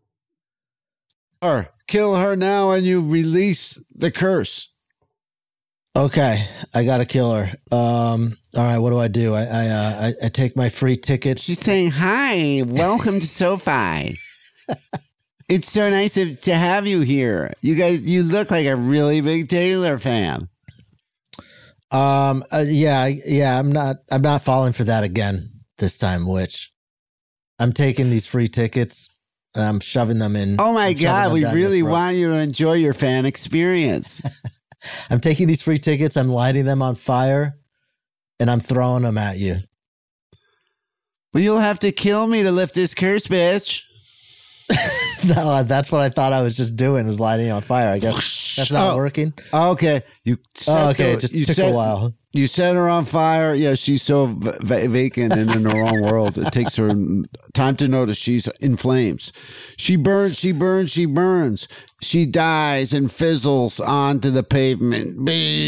Speaker 4: Or kill her now and you release the curse.
Speaker 5: Okay, I gotta kill her. Um, all right, what do I do? I I, uh, I I take my free tickets.
Speaker 4: She's saying, hi, welcome to SoFi. It's so nice to, to have you here. You guys, you look like a really big Taylor fan.
Speaker 5: Um, uh, yeah, I- yeah. I'm not. I'm not falling for that again this time. Witch. I'm taking these free tickets and I'm shoving them in.
Speaker 4: Oh my
Speaker 5: I'm shoving
Speaker 4: God,
Speaker 5: them
Speaker 4: we
Speaker 5: down your
Speaker 4: really
Speaker 5: throat.
Speaker 4: want you to enjoy your fan experience.
Speaker 5: I'm taking these free tickets. I'm lighting them on fire, and I'm throwing them at you.
Speaker 4: Well, you'll have to kill me to lift this curse, bitch.
Speaker 5: No, that's what I thought I was just doing, was lighting it on fire. I guess that's not
Speaker 4: Oh.
Speaker 5: working.
Speaker 4: Okay. You set
Speaker 5: Oh, okay,
Speaker 4: the-
Speaker 5: it just
Speaker 4: you
Speaker 5: took
Speaker 4: set-
Speaker 5: a while.
Speaker 4: You set her on fire. Yeah, she's so va- vacant and in her own world. It takes her time to notice she's in flames. She burns, she burns, she burns. She dies and fizzles onto the pavement.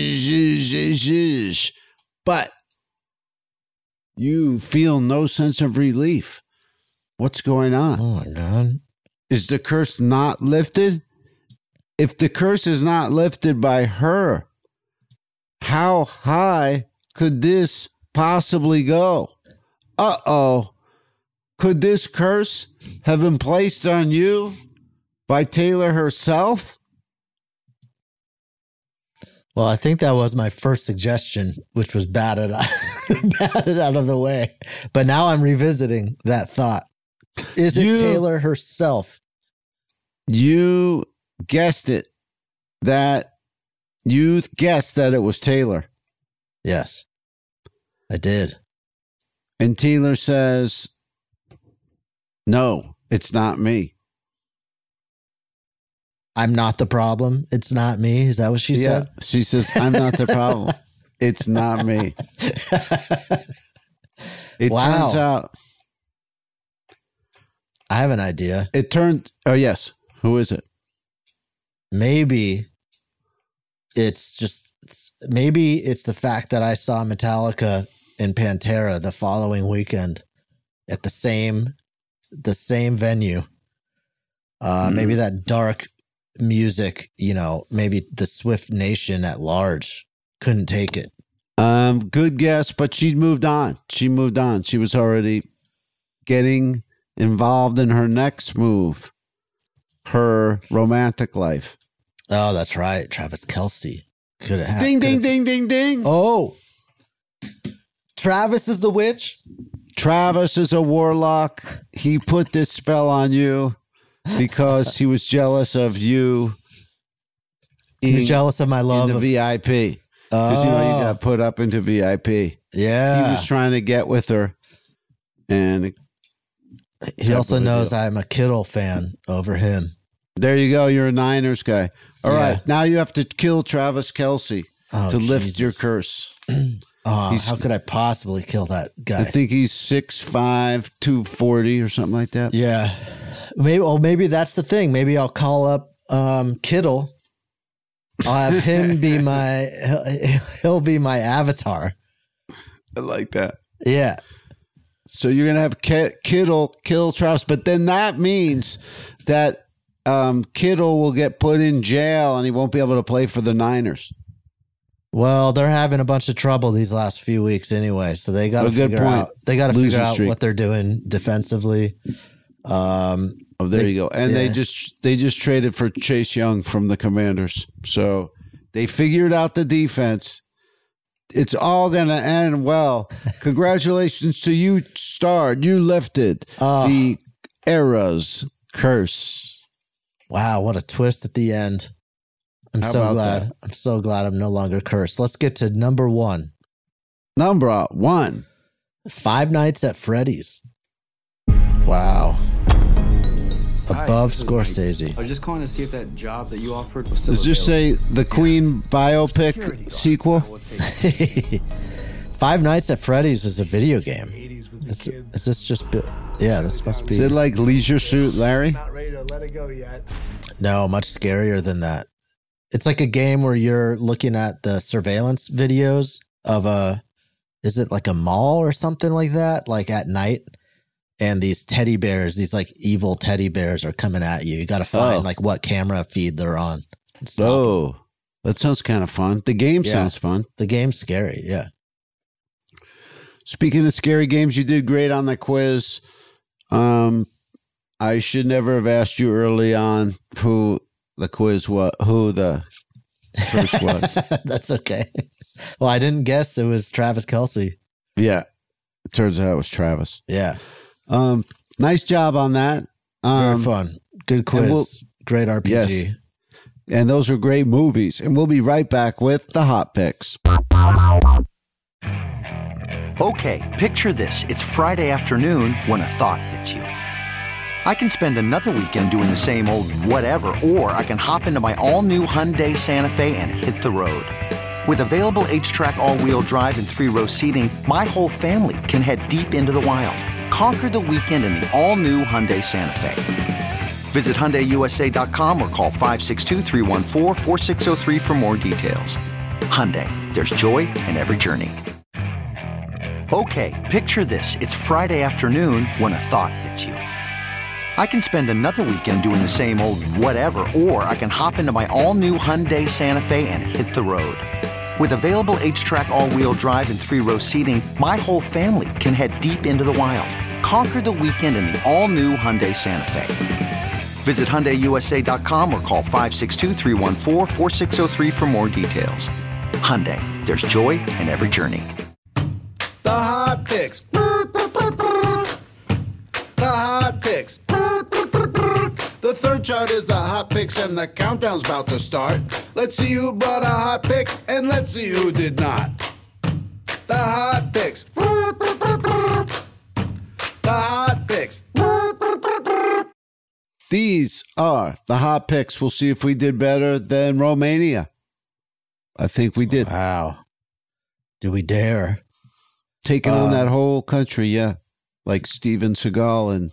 Speaker 4: But you feel no sense of relief. What's going on?
Speaker 5: Oh my God.
Speaker 4: Is the curse not lifted? If the curse is not lifted by her, how high could this possibly go? Uh-oh. Could this curse have been placed on you By Taylor herself?
Speaker 5: Well, I think that was my first suggestion, which was batted, batted out of the way. But now I'm revisiting that thought. Is it
Speaker 4: You-
Speaker 5: Taylor herself?
Speaker 4: You guessed it. That you guessed that it was Taylor.
Speaker 5: Yes, I did.
Speaker 4: And Taylor says, no, it's not me.
Speaker 5: I'm not the problem. It's not me. Is that what she
Speaker 4: Yeah,
Speaker 5: said?
Speaker 4: she says, I'm not the problem. It's not me. It
Speaker 5: Wow.
Speaker 4: turns out,
Speaker 5: I have an idea.
Speaker 4: it turned, oh, yes. Who is it?
Speaker 5: Maybe it's just, it's- maybe it's the fact that I saw Metallica in Pantera the following weekend at the same, the same venue. Uh,
Speaker 4: Mm.
Speaker 5: Maybe that dark music, you know, maybe the Swift Nation at large couldn't take it.
Speaker 4: Um, good guess, but she moved on. She moved on. She was already getting involved in her next move, her romantic life.
Speaker 5: Oh, that's right. Travis Kelce could have.
Speaker 4: Ding, ding, ding, ding, ding.
Speaker 5: Oh, Travis is the witch.
Speaker 4: Travis is a warlock. He put this spell on you because he was jealous of you.
Speaker 5: He's jealous of my love
Speaker 4: in the
Speaker 5: of
Speaker 4: V I P. Because you know you
Speaker 5: Oh.
Speaker 4: got put up into V I P.
Speaker 5: Yeah.
Speaker 4: He was trying to get with her, and
Speaker 5: He also
Speaker 4: Type of a
Speaker 5: knows
Speaker 4: deal.
Speaker 5: I'm a Kittle fan over him.
Speaker 4: there you go. You're a Niners guy. All
Speaker 5: Yeah.
Speaker 4: right, now you have to kill Travis Kelce
Speaker 5: Oh,
Speaker 4: to lift
Speaker 5: Jesus.
Speaker 4: your curse.
Speaker 5: Oh,
Speaker 4: He's-
Speaker 5: how could I possibly kill that
Speaker 4: I
Speaker 5: guy?
Speaker 4: think he's six five, two forty or something like that.
Speaker 5: Yeah. Maybe well, maybe that's the thing. Maybe I'll call up um, Kittle. I'll have him be my he'll, he'll be my avatar.
Speaker 4: I like that.
Speaker 5: Yeah.
Speaker 4: So you're gonna have K- Kittle kill Travis, but then that means that um, Kittle will get put in jail and he won't be able to play for the Niners.
Speaker 5: Well, they're having a bunch of trouble these last few weeks anyway, so they got to
Speaker 4: Oh, good
Speaker 5: figure
Speaker 4: point.
Speaker 5: out they got to
Speaker 4: Losing
Speaker 5: figure out
Speaker 4: streak.
Speaker 5: what they're doing defensively. Um,
Speaker 4: Oh, there
Speaker 5: They-
Speaker 4: you go. And they
Speaker 5: yeah.
Speaker 4: just they just traded for Chase Young from the Commanders. So they figured out the defense. It's all going to end well. Congratulations to you, Starred. You lifted
Speaker 5: Oh.
Speaker 4: the era's curse.
Speaker 5: Wow, what a twist at the end. I'm
Speaker 4: How
Speaker 5: so
Speaker 4: about
Speaker 5: glad.
Speaker 4: that?
Speaker 5: I'm so glad I'm no longer cursed. Let's get to number one.
Speaker 4: Number one.
Speaker 5: Five Nights at Freddy's. Wow. Above Scorsese.
Speaker 12: I was just calling to see if that job that you offered was still
Speaker 4: Does this say the Queen biopic
Speaker 12: Security guard.
Speaker 4: sequel?
Speaker 5: Five Nights at Freddy's is a video game. Is, is this just... bi- Yeah, this must be...
Speaker 4: Is it like Leisure Suit Larry?
Speaker 13: Not ready to let it go yet.
Speaker 5: No, much scarier than that. It's like a game where you're looking at the surveillance videos of a... Is it like a mall or something like that? Like at night? And these teddy bears, these like evil teddy bears are coming at you. You got to find
Speaker 4: Oh.
Speaker 5: like what camera feed they're on. and stop them.
Speaker 4: Oh, that sounds kind of fun. The game
Speaker 5: Yeah.
Speaker 4: sounds fun.
Speaker 5: The game's scary, yeah.
Speaker 4: Speaking of scary games, you did great on the quiz. Um, I should never have asked you early on who the quiz was, who the first was.
Speaker 5: That's okay. Well, I didn't guess it was Travis Kelce.
Speaker 4: Yeah, it turns out it was Travis.
Speaker 5: Yeah.
Speaker 4: Um, nice job on that. Um,
Speaker 5: Very fun. Good quiz.
Speaker 4: and we'll-
Speaker 5: Great R P G.
Speaker 4: Yes. And those are great movies. And we'll be right back with the hot picks.
Speaker 10: Okay, picture this. It's Friday afternoon when a thought hits you. I can spend another weekend doing the same old whatever, or I can hop into my all-new Hyundai Santa Fe and hit the road. With available H-Track all-wheel drive and three-row seating, my whole family can head deep into the wild. Conquer the weekend in the all-new Hyundai Santa Fe. Visit Hyundai U S A dot com or call five six two, three one four, four six zero three for more details. Hyundai, there's joy in every journey. Okay, picture this. It's Friday afternoon when a thought hits you. I can spend another weekend doing the same old whatever, or I can hop into my all-new Hyundai Santa Fe and hit the road. With available H-Track all-wheel drive and three-row seating, my whole family can head deep into the wild. Conquer the weekend in the all-new Hyundai Santa Fe. Visit Hyundai U S A dot com or call five six two, three one four, four six zero three for more details. Hyundai, there's joy in every journey.
Speaker 4: The hot picks. The hot picks. The third chart is the hot picks and the countdown's about to start. Let's see who brought a hot pick and let's see who did not. The hot picks. The hot picks. These are the hot picks. We'll see if we did better than Romania. I think we did.
Speaker 5: Wow. Do we dare?
Speaker 4: Taking uh, on that whole country, yeah. Like Steven Seagal and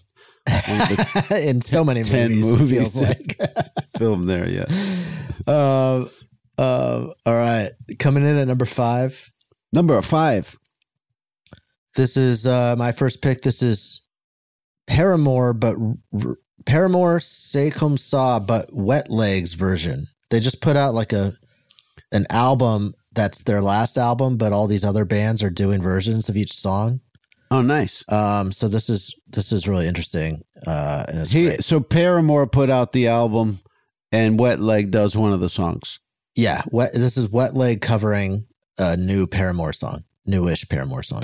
Speaker 5: in so many
Speaker 4: ten
Speaker 5: movies,
Speaker 4: movies
Speaker 5: like.
Speaker 4: filmed there, yeah.
Speaker 5: Uh, uh, all right. Coming in at number five.
Speaker 4: Number five.
Speaker 5: This is uh, my first pick. This is Paramore, but r- Paramore C'est Comme Ça, but Wet Legs version. They just put out like a an album that's their last album, but all these other bands are doing versions of each song.
Speaker 4: Oh, nice.
Speaker 5: Um, so this is this is really interesting. Uh, and it's
Speaker 4: he,
Speaker 5: great.
Speaker 4: So Paramore put out the album, and Wet Leg does one of the songs.
Speaker 5: Yeah, wet, this is Wet Leg covering a new Paramore song, newish Paramore song.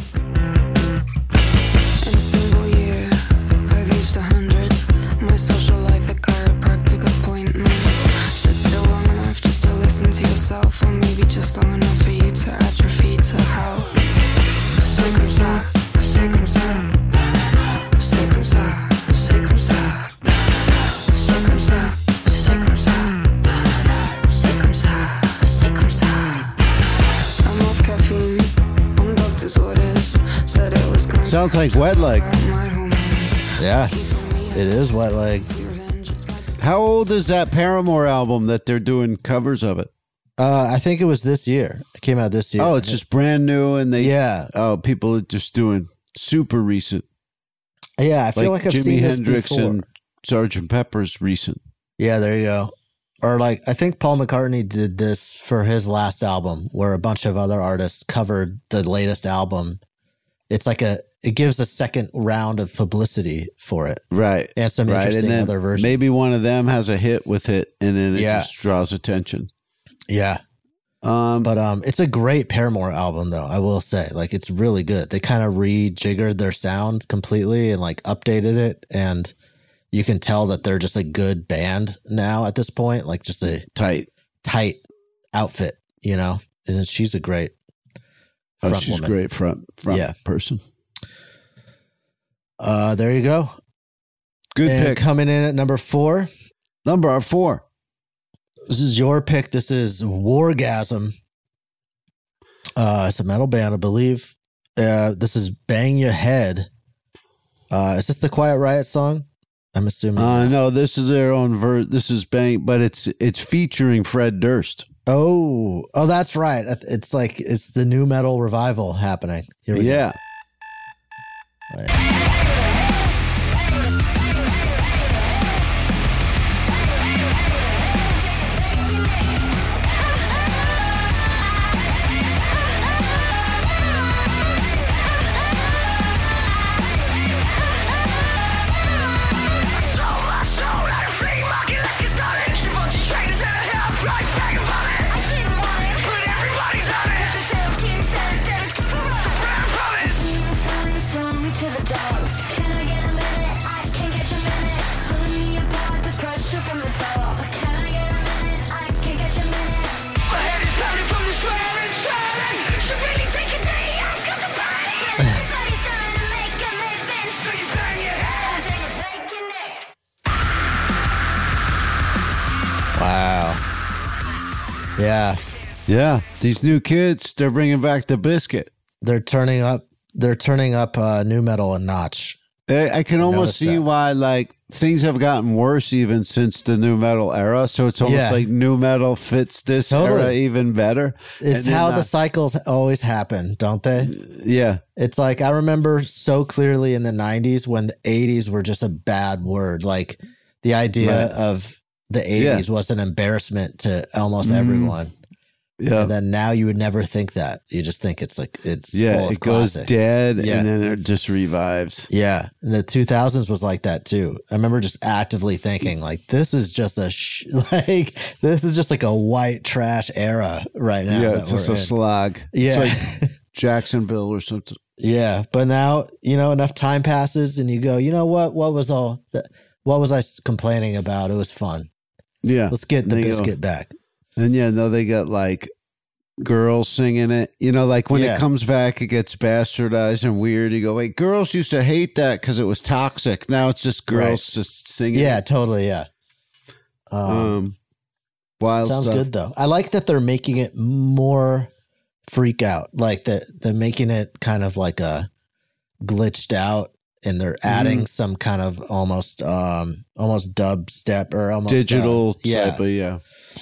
Speaker 11: In a single year, I've used a hundred. My social life at chiropractic appointments. Sit still long enough just to listen to yourself, or maybe just long enough for you to atrophy to how. C'est comme ça, c'est comme ça. C'est comme ça, c'est comme ça. C'est comme ça, c'est comme ça. C'est comme ça, c'est comme ça. I'm off caffeine, on doctor's orders. Said it was gonna
Speaker 4: Sounds like Wet Leg.
Speaker 5: Yeah, it is Wet Leg.
Speaker 4: How old is that Paramore album that they're doing covers of it?
Speaker 5: Uh, I think it was this year. It came out this year.
Speaker 4: Oh, it's just brand new, and they
Speaker 5: yeah.
Speaker 4: Oh, people are just doing super recent.
Speaker 5: Yeah, I feel like, like I've
Speaker 4: Jimi
Speaker 5: seen this
Speaker 4: Hendrix
Speaker 5: before.
Speaker 4: and Sergeant Pepper's recent.
Speaker 5: Yeah, there you go. Or like I think Paul McCartney did this for his last album, where a bunch of other artists covered the latest album. It's like a it gives a second round of publicity for it,
Speaker 4: right?
Speaker 5: And some
Speaker 4: right.
Speaker 5: interesting
Speaker 4: and then
Speaker 5: other versions.
Speaker 4: Maybe one of them has a hit with it, and then it
Speaker 5: Yeah.
Speaker 4: just draws attention.
Speaker 5: Yeah.
Speaker 4: Um,
Speaker 5: but um, it's a great Paramore album, though. I will say, like, it's really good. They kind of rejiggered their sound completely and like updated it, and you can tell that they're just a good band now at this point, like just a
Speaker 4: tight,
Speaker 5: tight outfit, you know. And she's a great front
Speaker 4: oh, she's
Speaker 5: woman.
Speaker 4: great front front
Speaker 5: Yeah.
Speaker 4: person.
Speaker 5: Uh, there you go.
Speaker 4: Good
Speaker 5: and
Speaker 4: pick.
Speaker 5: Coming in at number four.
Speaker 4: Number four.
Speaker 5: This is your pick. This is Wargasm. Uh, it's a metal band, I believe. Uh, this is Bang Your Head. Uh, is this the Quiet Riot song? I'm assuming.
Speaker 4: Uh, no, this is their own verse. This is Bang, but it's it's featuring Fred Durst.
Speaker 5: Oh, oh, that's right. It's like it's the new metal revival happening. Here we
Speaker 4: yeah.
Speaker 5: go. Right. Wow. Yeah.
Speaker 4: Yeah. These new kids, they're bringing back the biscuit.
Speaker 5: They're turning up. They're turning up uh, new metal a notch.
Speaker 4: I, I can
Speaker 5: I
Speaker 4: almost see
Speaker 5: that.
Speaker 4: why, like, things have gotten worse even since the new metal era. So it's almost
Speaker 5: Yeah.
Speaker 4: like new metal fits this
Speaker 5: Totally.
Speaker 4: era even better.
Speaker 5: It's
Speaker 4: And then
Speaker 5: how
Speaker 4: not-
Speaker 5: the cycles always happen, don't they?
Speaker 4: Yeah.
Speaker 5: It's like I remember so clearly in the nineties when the eighties were just a bad word. Like the idea
Speaker 4: Right.
Speaker 5: of the eighties was an embarrassment to almost
Speaker 4: Mhm.
Speaker 5: everyone.
Speaker 4: Yeah.
Speaker 5: And then now you would never think that. You just think it's like, it's
Speaker 4: Yeah,
Speaker 5: full of
Speaker 4: it goes
Speaker 5: classics.
Speaker 4: dead
Speaker 5: Yeah.
Speaker 4: and then it just revives.
Speaker 5: Yeah. And the two thousands was like that too. I remember just actively thinking like, this is just a, sh- like, this is just like a white trash era right now.
Speaker 4: Yeah,
Speaker 5: that
Speaker 4: it's just
Speaker 5: we're
Speaker 4: a
Speaker 5: in.
Speaker 4: slog.
Speaker 5: Yeah.
Speaker 4: It's like Jacksonville or something.
Speaker 5: Yeah. But now, you know, enough time passes and you go, you know what? What was all that? What was I complaining about? It was fun.
Speaker 4: Yeah.
Speaker 5: Let's get the
Speaker 4: There you go.
Speaker 5: biscuit back.
Speaker 4: And yeah, no, they got like girls singing it. You know, like when
Speaker 5: Yeah.
Speaker 4: it comes back, it gets bastardized and weird. You go, wait, girls used to hate that because it was toxic. Now it's just girls
Speaker 5: Right.
Speaker 4: just singing.
Speaker 5: Yeah,
Speaker 4: it.
Speaker 5: totally. Yeah. Um,
Speaker 4: Um, wild
Speaker 5: sounds
Speaker 4: stuff.
Speaker 5: good though. I like that they're making it more freak out. Like that they're making it kind of like a glitched out and they're adding
Speaker 4: Mhm.
Speaker 5: some kind of almost um almost dubstep or almost uh,
Speaker 4: Digital
Speaker 5: yeah.
Speaker 4: type of, yeah.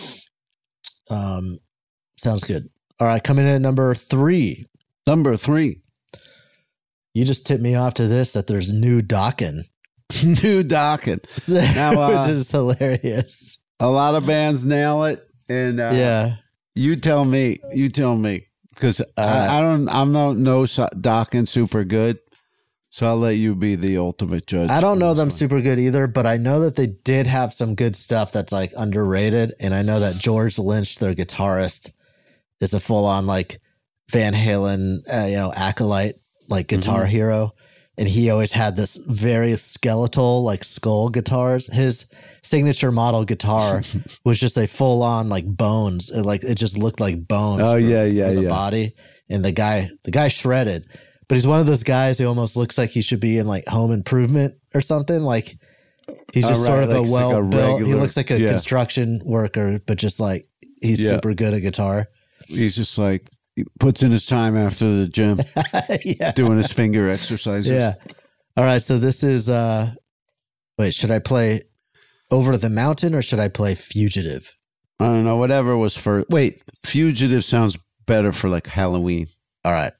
Speaker 5: Um sounds good. All right, coming in at number three.
Speaker 4: Number three.
Speaker 5: You just tipped me off to this that there's new Dokken.
Speaker 4: New Dokken. Now, uh,
Speaker 5: which is hilarious.
Speaker 4: A lot of bands nail it. And uh,
Speaker 5: Yeah.
Speaker 4: you tell me. You tell me. Because I, I don't, I'm not no so- Dokken super good. So I'll let you be the ultimate judge.
Speaker 5: I don't
Speaker 4: on
Speaker 5: know
Speaker 4: this
Speaker 5: them
Speaker 4: one.
Speaker 5: super good either, but I know that they did have some good stuff that's like underrated. And I know that George Lynch, their guitarist, is a full on like Van Halen, uh, you know, acolyte, like guitar
Speaker 4: Mhm.
Speaker 5: hero. And he always had this very skeletal, like skull guitars. His signature model guitar was just a full on like bones. It, like it just looked like bones.
Speaker 4: Oh,
Speaker 5: for-
Speaker 4: yeah, yeah,
Speaker 5: for the
Speaker 4: yeah.
Speaker 5: body. And the guy, the guy shredded. But he's one of those guys who almost looks like he should be in like Home Improvement or something. Like he's
Speaker 4: Oh,
Speaker 5: just sort
Speaker 4: right,
Speaker 5: of a
Speaker 4: looks like a
Speaker 5: well built. He
Speaker 4: regular-
Speaker 5: looks like a
Speaker 4: yeah.
Speaker 5: construction worker, but just like he's
Speaker 4: Yeah.
Speaker 5: super good at guitar.
Speaker 4: He's just like, he puts in his time after the gym,
Speaker 5: Yeah.
Speaker 4: doing his finger exercises.
Speaker 5: Yeah. All right. So this is, uh, wait, should I play Over the Mountain or should I play Fugitive?
Speaker 4: I don't know. Whatever was for. Wait, Fugitive sounds better for like Halloween.
Speaker 5: All right.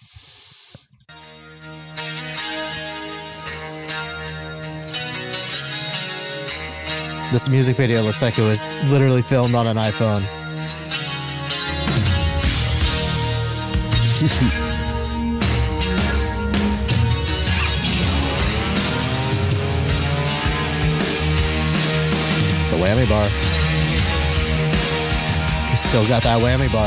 Speaker 5: This music video looks like it was literally filmed on an iPhone. It's a whammy bar. Still got that whammy bar.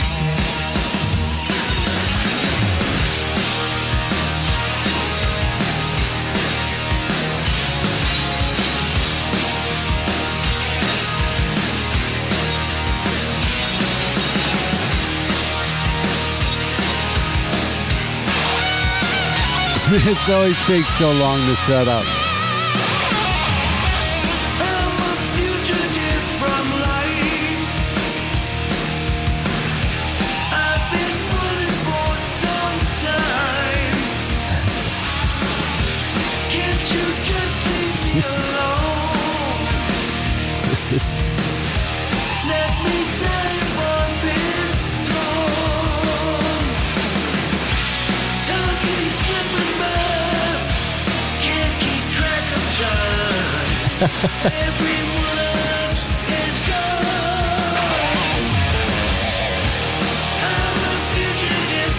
Speaker 4: It always takes so long to set up.
Speaker 7: I'm a fugitive from life. I've been running for some time. Can't you just leave me alone? Let me die on this throne. Time keeps slipping by. Can't keep track of time. Everyone is gone. I'm a fugitive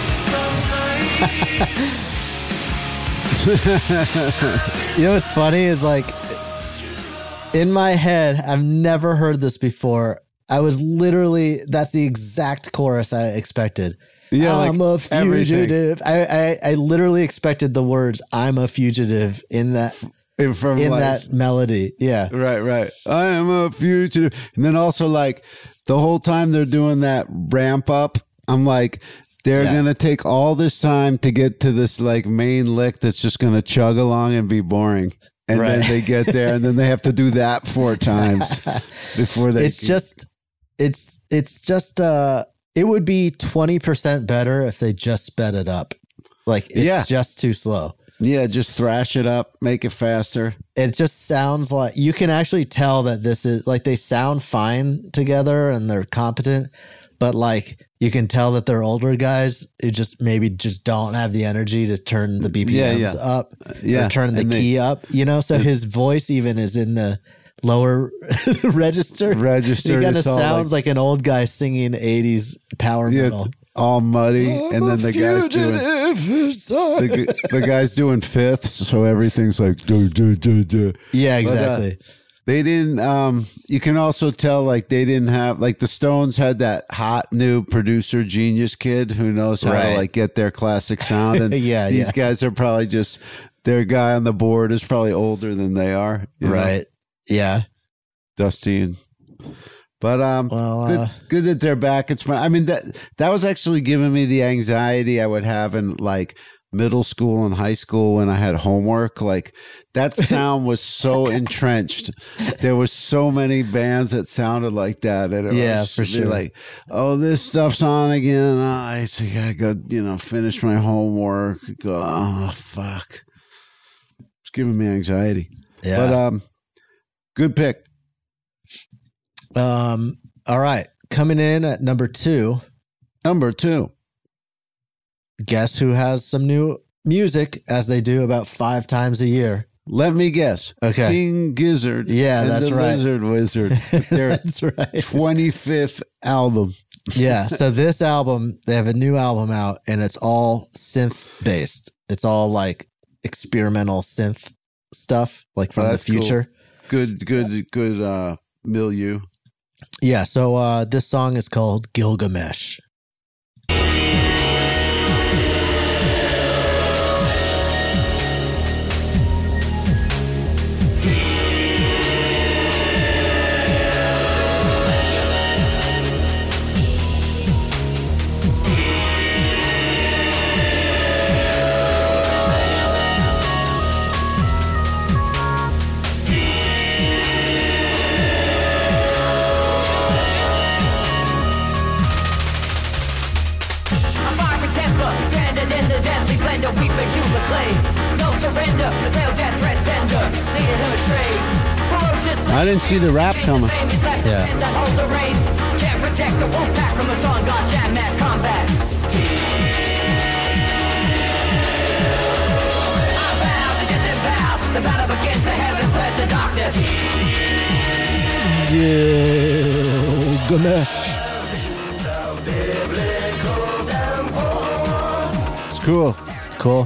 Speaker 7: from life.
Speaker 5: You know what's funny is like in my head, I've never heard this before. I was literally, that's the exact chorus I expected.
Speaker 4: Yeah, like
Speaker 5: I'm a
Speaker 4: everything.
Speaker 5: fugitive. I, I I literally expected the words "I'm a fugitive" in that
Speaker 4: From
Speaker 5: in
Speaker 4: life.
Speaker 5: that melody. Yeah,
Speaker 4: Right, right. I am a fugitive. And then also, like, the whole time they're doing that ramp up, I'm like, they're
Speaker 5: Yeah.
Speaker 4: going to take all this time to get to this, like, main lick that's just going to chug along and be boring. And
Speaker 5: Right.
Speaker 4: then they get there, and then they have to do that four times before they.
Speaker 5: it's just it's it's just uh it would be twenty percent better if they just sped it up. Like it's
Speaker 4: Yeah.
Speaker 5: just too slow.
Speaker 4: Yeah, just thrash it up, make it faster.
Speaker 5: It just sounds like you can actually tell that this is like they sound fine together and they're competent, but like you can tell that they're older guys who just maybe just don't have the energy to turn the B P Ms
Speaker 4: Yeah, yeah.
Speaker 5: up
Speaker 4: yeah,
Speaker 5: or turn the
Speaker 4: and they-
Speaker 5: key up, you know? So his voice even is in the lower register.
Speaker 4: Register.
Speaker 5: It kind of
Speaker 4: It's all
Speaker 5: sounds like, an old guy singing eighties power
Speaker 4: Yeah,
Speaker 5: metal.
Speaker 4: all muddy, and then the guy's doing the, gu- the guy's doing fifths, so everything's like duh, duh, duh, duh.
Speaker 5: Yeah,
Speaker 4: But, uh,
Speaker 5: exactly.
Speaker 4: they didn't. Um, you can also tell like they didn't have like the Stones had that hot new producer genius kid who knows how
Speaker 5: Right.
Speaker 4: to like get their classic sound, and
Speaker 5: Yeah,
Speaker 4: these
Speaker 5: yeah.
Speaker 4: guys are probably just their guy on the board is probably older than they are, you know?
Speaker 5: Right. Yeah.
Speaker 4: Dusty and. But um,
Speaker 5: Well,
Speaker 4: good,
Speaker 5: uh,
Speaker 4: good that they're back. It's fun. I mean that that was actually giving me the anxiety I would have in like middle school and high school when I had homework. Like that sound was so entrenched. There was so many bands that sounded like that, and it
Speaker 5: Yeah,
Speaker 4: was
Speaker 5: for
Speaker 4: be
Speaker 5: sure.
Speaker 4: Like, oh, this stuff's on again. Oh, I see. I got you know finish my homework. Go. Oh fuck. It's giving me anxiety.
Speaker 5: Yeah.
Speaker 4: But um, good pick.
Speaker 5: Um. All right. Coming in at number two.
Speaker 4: Number two.
Speaker 5: Guess who has some new music, as they do about five times a year.
Speaker 4: Let me guess.
Speaker 5: Okay.
Speaker 4: King Gizzard.
Speaker 5: Yeah,
Speaker 4: and
Speaker 5: that's
Speaker 4: the
Speaker 5: right.
Speaker 4: Lizard Wizard. with Their
Speaker 5: That's right.
Speaker 4: twenty-fifth album.
Speaker 5: Yeah. So this album, they have a new album out, and it's all synth based. It's all like experimental synth stuff, like from
Speaker 4: Oh,
Speaker 5: the
Speaker 4: that's cool.
Speaker 5: future.
Speaker 4: Good, good, good uh, milieu.
Speaker 5: Yeah. So uh, this song is called Gilgamesh.
Speaker 13: I'm far from temper, stranded in the deadly blender, we for human clay. No surrender, the veiled death threat sender, leading him astray. Ferocious,
Speaker 4: I didn't see the rap coming.
Speaker 5: Yeah.
Speaker 13: that hold the reins. Can't protect the wolf pack from the sun god jam mass combat. I vow to disavow, the battle begins, the heavens fled the darkness.
Speaker 5: Gilgamesh.
Speaker 4: It's cool.
Speaker 5: Cool.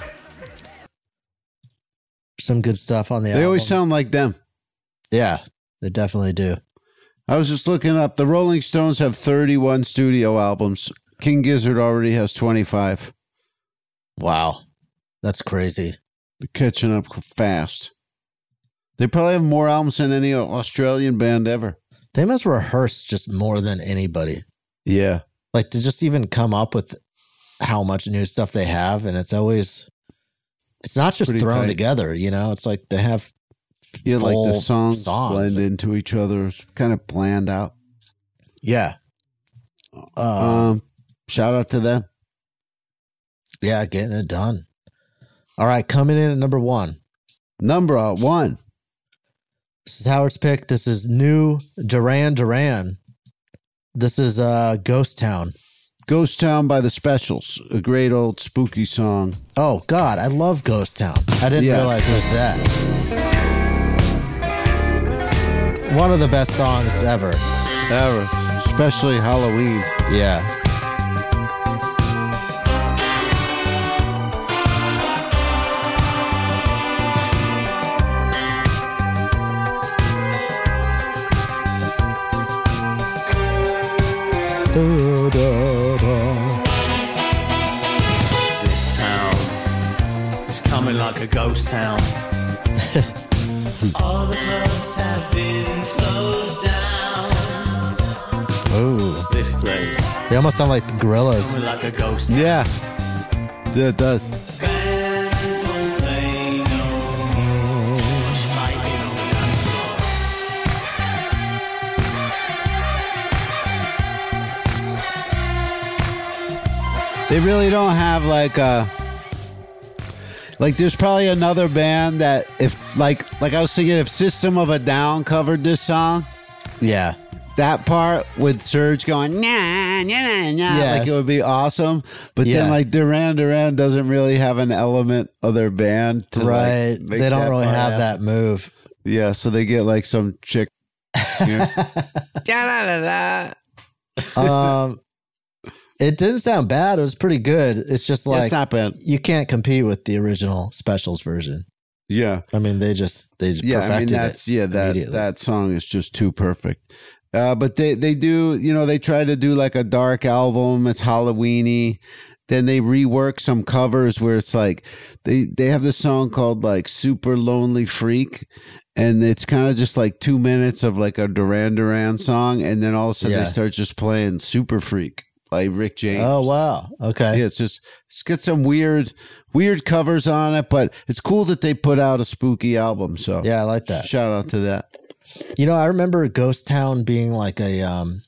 Speaker 5: Some good stuff on the
Speaker 4: They
Speaker 5: album.
Speaker 4: always sound like them.
Speaker 5: Yeah, they definitely do.
Speaker 4: I was just looking up. The Rolling Stones have thirty-one studio albums. King Gizzard already has twenty-five.
Speaker 5: Wow. That's crazy.
Speaker 4: They're catching up fast. They probably have more albums than any Australian band ever.
Speaker 5: They must rehearse just more than anybody.
Speaker 4: Yeah.
Speaker 5: Like to just even come up with how much new stuff they have. And it's always, it's not just
Speaker 4: Pretty
Speaker 5: thrown
Speaker 4: tight.
Speaker 5: together, you know? It's like they have
Speaker 4: Yeah, like the
Speaker 5: full
Speaker 4: songs,
Speaker 5: songs.
Speaker 4: blend into each other. It's kind of planned out.
Speaker 5: Yeah. Uh,
Speaker 4: Um, shout out to them.
Speaker 5: yeah, getting it done. All right, coming in at number one.
Speaker 4: Number one.
Speaker 5: This is Howard's pick. This is new Duran Duran. This is uh, Ghost Town.
Speaker 4: Ghost Town by the Specials. A great old spooky song.
Speaker 5: Oh, God, I love Ghost Town. I didn't
Speaker 4: Yeah.
Speaker 5: realize it was that. One of the best songs ever.
Speaker 4: Ever. Especially Halloween.
Speaker 5: Yeah.
Speaker 14: This town is coming like a ghost town. All the clubs have been closed down.
Speaker 5: Ooh.
Speaker 14: This place
Speaker 5: They almost sound like the Gorillas.
Speaker 14: coming like a ghost town.
Speaker 4: Yeah. Yeah, it does.
Speaker 14: Bands won't play no more. Too much fighting on the dance floor.
Speaker 4: They really don't have like a like there's probably another band that if like like I was thinking if System of a Down covered this song,
Speaker 5: Yeah.
Speaker 4: that part with Serge going nah nah nah nah
Speaker 5: Yes.
Speaker 4: like it would be awesome. But
Speaker 5: Yeah.
Speaker 4: then like Duran Duran doesn't really have an element of their band to like,
Speaker 5: Right.
Speaker 4: make
Speaker 5: They don't
Speaker 4: that
Speaker 5: really
Speaker 4: part
Speaker 5: have
Speaker 4: happen.
Speaker 5: that move.
Speaker 4: Yeah, so they get like some chick.
Speaker 5: um, it didn't sound bad. It was pretty good. It's just like
Speaker 4: it's not bad.
Speaker 5: You can't compete with the original Specials version.
Speaker 4: Yeah,
Speaker 5: I mean they just they just
Speaker 4: yeah.
Speaker 5: perfected
Speaker 4: I mean that's
Speaker 5: it
Speaker 4: yeah that that song is just too perfect. Uh, but they they do you know they try to do like a dark album. It's Halloweeny. Then they rework some covers where it's like they they have this song called like Super Lonely Freak. And it's kind of just like two minutes of like a Duran Duran song. And then all of a sudden
Speaker 5: Yeah.
Speaker 4: they start just playing Super Freak, like Rick James.
Speaker 5: Oh, wow. Okay.
Speaker 4: Yeah, it's just, it's got some weird, weird covers on it, but it's cool that they put out a spooky album. So
Speaker 5: Yeah, I like that.
Speaker 4: Shout out to that.
Speaker 5: You know, I remember Ghost Town being like a, um,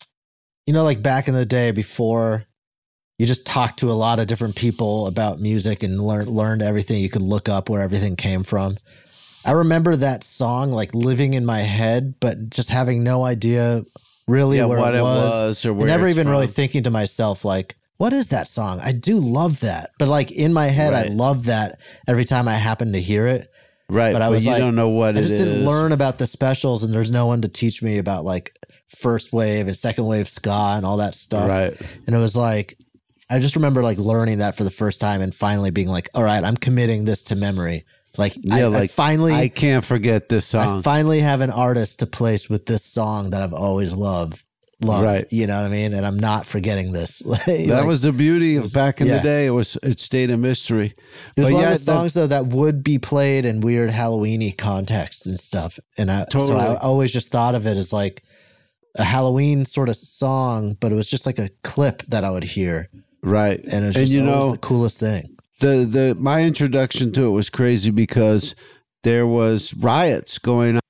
Speaker 5: you know, like back in the day before you just talked to a lot of different people about music and learn, learned everything. You could look up where everything came from. I remember that song like living in my head, but just having no idea really
Speaker 4: Yeah,
Speaker 5: where
Speaker 4: what
Speaker 5: it
Speaker 4: it
Speaker 5: was.
Speaker 4: was or
Speaker 5: And
Speaker 4: where
Speaker 5: never
Speaker 4: it's
Speaker 5: even really
Speaker 4: from.
Speaker 5: thinking to myself, like, what is that song? I do love that. But like in my head, I
Speaker 4: Right.
Speaker 5: love that every time I happen to hear it.
Speaker 4: Right.
Speaker 5: But I
Speaker 4: but
Speaker 5: was
Speaker 4: you
Speaker 5: like,
Speaker 4: don't know what
Speaker 5: I
Speaker 4: it
Speaker 5: just didn't
Speaker 4: is.
Speaker 5: learn about the Specials, and there's no one to teach me about like first wave and second wave ska and all that stuff.
Speaker 4: Right.
Speaker 5: And it was like, I just remember like learning that for the first time and finally being like, all right, I'm committing this to memory. Like, I,
Speaker 4: Yeah,
Speaker 5: I
Speaker 4: like
Speaker 5: finally,
Speaker 4: I can't forget this song.
Speaker 5: I finally have an artist to place with this song that I've always loved. Loved,
Speaker 4: Right.
Speaker 5: You know what I mean? And I'm not forgetting this.
Speaker 4: that was the beauty of back in
Speaker 5: yeah.
Speaker 4: the day. It was it stayed a mystery.
Speaker 5: There's
Speaker 4: But
Speaker 5: a lot
Speaker 4: yeah,
Speaker 5: of songs though that would be played in weird Halloween-y contexts and stuff. And I, so
Speaker 4: Totally.
Speaker 5: I always just thought of it as like a Halloween sort of song, but it was just like a clip that I would hear.
Speaker 4: Right.
Speaker 5: And it was
Speaker 4: And
Speaker 5: just
Speaker 4: you
Speaker 5: always
Speaker 4: know-
Speaker 5: the coolest thing.
Speaker 4: the the my introduction to it was crazy because there was riots going on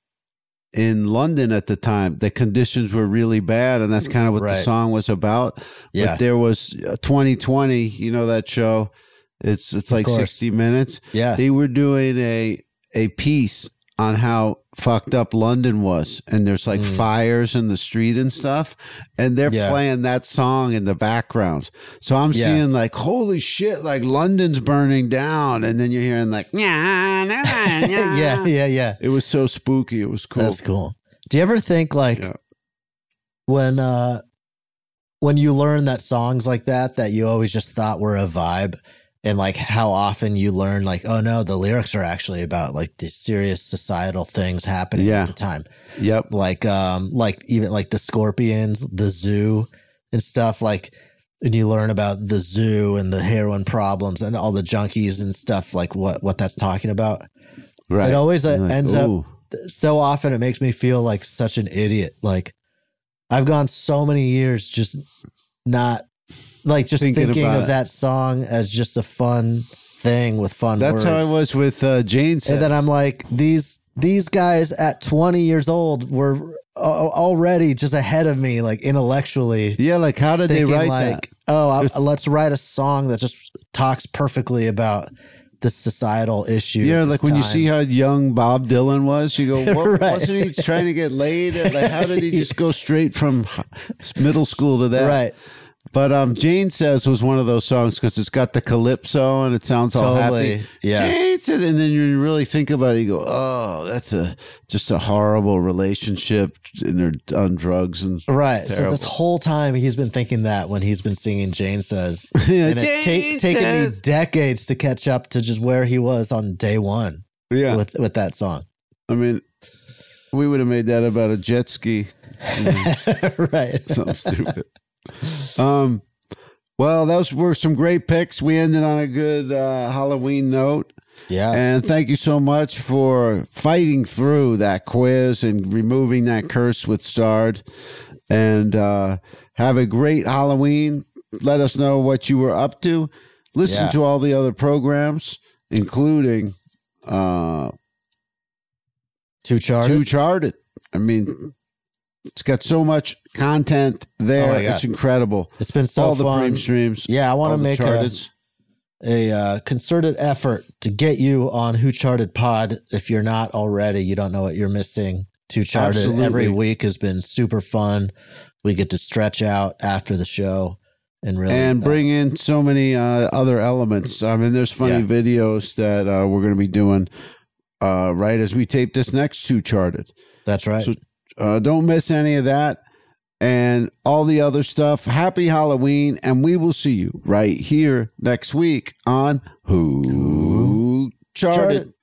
Speaker 4: in London at the time. The conditions were really bad, and that's kind of what the
Speaker 5: Right.
Speaker 4: song was about.
Speaker 5: Yeah.
Speaker 4: But there was uh, twenty twenty, you know that show? It's it's like
Speaker 5: course.
Speaker 4: sixty minutes.
Speaker 5: Yeah.
Speaker 4: They were doing a a piece on how fucked up London was, and there's like fires in the street and stuff, and they're
Speaker 5: Mm. Yeah.
Speaker 4: playing that song in the background. So I'm
Speaker 5: Yeah.
Speaker 4: seeing like, holy shit, like London's burning down, and then you're hearing like, yeah,
Speaker 5: yeah, yeah, yeah.
Speaker 4: It was so spooky. It was cool.
Speaker 5: That's cool. Do you ever think like
Speaker 4: Yeah.
Speaker 5: when uh when you learn that songs like that that you always just thought were a vibe, and like how often you learn like, oh no, the lyrics are actually about like the serious societal things happening
Speaker 4: Yeah.
Speaker 5: at the time.
Speaker 4: Yep.
Speaker 5: Like um like even like the Scorpions, the zoo and stuff, like and you learn about the zoo and the heroin problems and all the junkies and stuff, like what what that's talking about.
Speaker 4: Right.
Speaker 5: It always uh,
Speaker 4: You're like,
Speaker 5: ends
Speaker 4: ooh.
Speaker 5: up so often it makes me feel like such an idiot. Like I've gone so many years just not like just
Speaker 4: Thinking
Speaker 5: thinking,
Speaker 4: about
Speaker 5: of
Speaker 4: it.
Speaker 5: that song as just a fun thing with fun
Speaker 4: That's
Speaker 5: words.
Speaker 4: how I was with uh, Jane said.
Speaker 5: And then I'm like, these these guys at twenty years old were al- already just ahead of me, like intellectually.
Speaker 4: Yeah, like how did they
Speaker 5: thinking
Speaker 4: write
Speaker 5: like,
Speaker 4: that?
Speaker 5: oh, I, let's write a song that just talks perfectly about the societal issue.
Speaker 4: Yeah,
Speaker 5: at
Speaker 4: like
Speaker 5: this
Speaker 4: when you
Speaker 5: time.
Speaker 4: see how young Bob Dylan was, you go, what,
Speaker 5: Right.
Speaker 4: wasn't he trying to get laid? Like, how did he just go straight from h- middle school to that?
Speaker 5: Right.
Speaker 4: But um, Jane Says was one of those songs because it's got the calypso and it sounds all
Speaker 5: Totally,
Speaker 4: happy.
Speaker 5: yeah.
Speaker 4: Jane Says, and then you really think about it, you go, oh, that's a just a horrible relationship, and they're on drugs and
Speaker 5: Right. So
Speaker 4: terrible.
Speaker 5: this whole time he's been thinking that when he's been singing Jane Says.
Speaker 4: Yeah,
Speaker 5: and it's
Speaker 4: Jane
Speaker 5: ta- taken me
Speaker 4: Says.
Speaker 5: decades to catch up to just where he was on day one
Speaker 4: Yeah.
Speaker 5: with, with that song.
Speaker 4: I mean, we would have made that about a jet ski.
Speaker 5: Right.
Speaker 4: Something stupid. Um, well, those were some great picks. We ended on a good uh, Halloween note.
Speaker 5: Yeah.
Speaker 4: And thank you so much for fighting through that quiz and removing that curse with Starred. And uh, have a great Halloween. Let us know what you were up to. Listen
Speaker 5: Yeah.
Speaker 4: to all the other programs, including uh,
Speaker 5: Too Charted.
Speaker 4: Too Charted. I mean, it's got so much content there.
Speaker 5: Oh my God.
Speaker 4: It's incredible.
Speaker 5: It's been so
Speaker 4: all the
Speaker 5: fun.
Speaker 4: Prime streams.
Speaker 5: Yeah, I want
Speaker 4: all
Speaker 5: to
Speaker 4: the
Speaker 5: make a,
Speaker 4: Charteds.
Speaker 5: a uh, concerted effort to get you on Who Charted Pod. If you're not already, you don't know what you're missing. Too Charted
Speaker 4: Absolutely.
Speaker 5: every week has been super fun. We get to stretch out after the show and really
Speaker 4: and
Speaker 5: uh,
Speaker 4: bring in so many uh, other elements. I mean, there's funny
Speaker 5: Yeah.
Speaker 4: videos that uh, we're going to be doing uh, right as we tape this next Who Charted.
Speaker 5: That's right.
Speaker 4: So uh, don't miss any of that and all the other stuff. Happy Halloween, and we will see you right here next week on Who, Who Charted. Charted.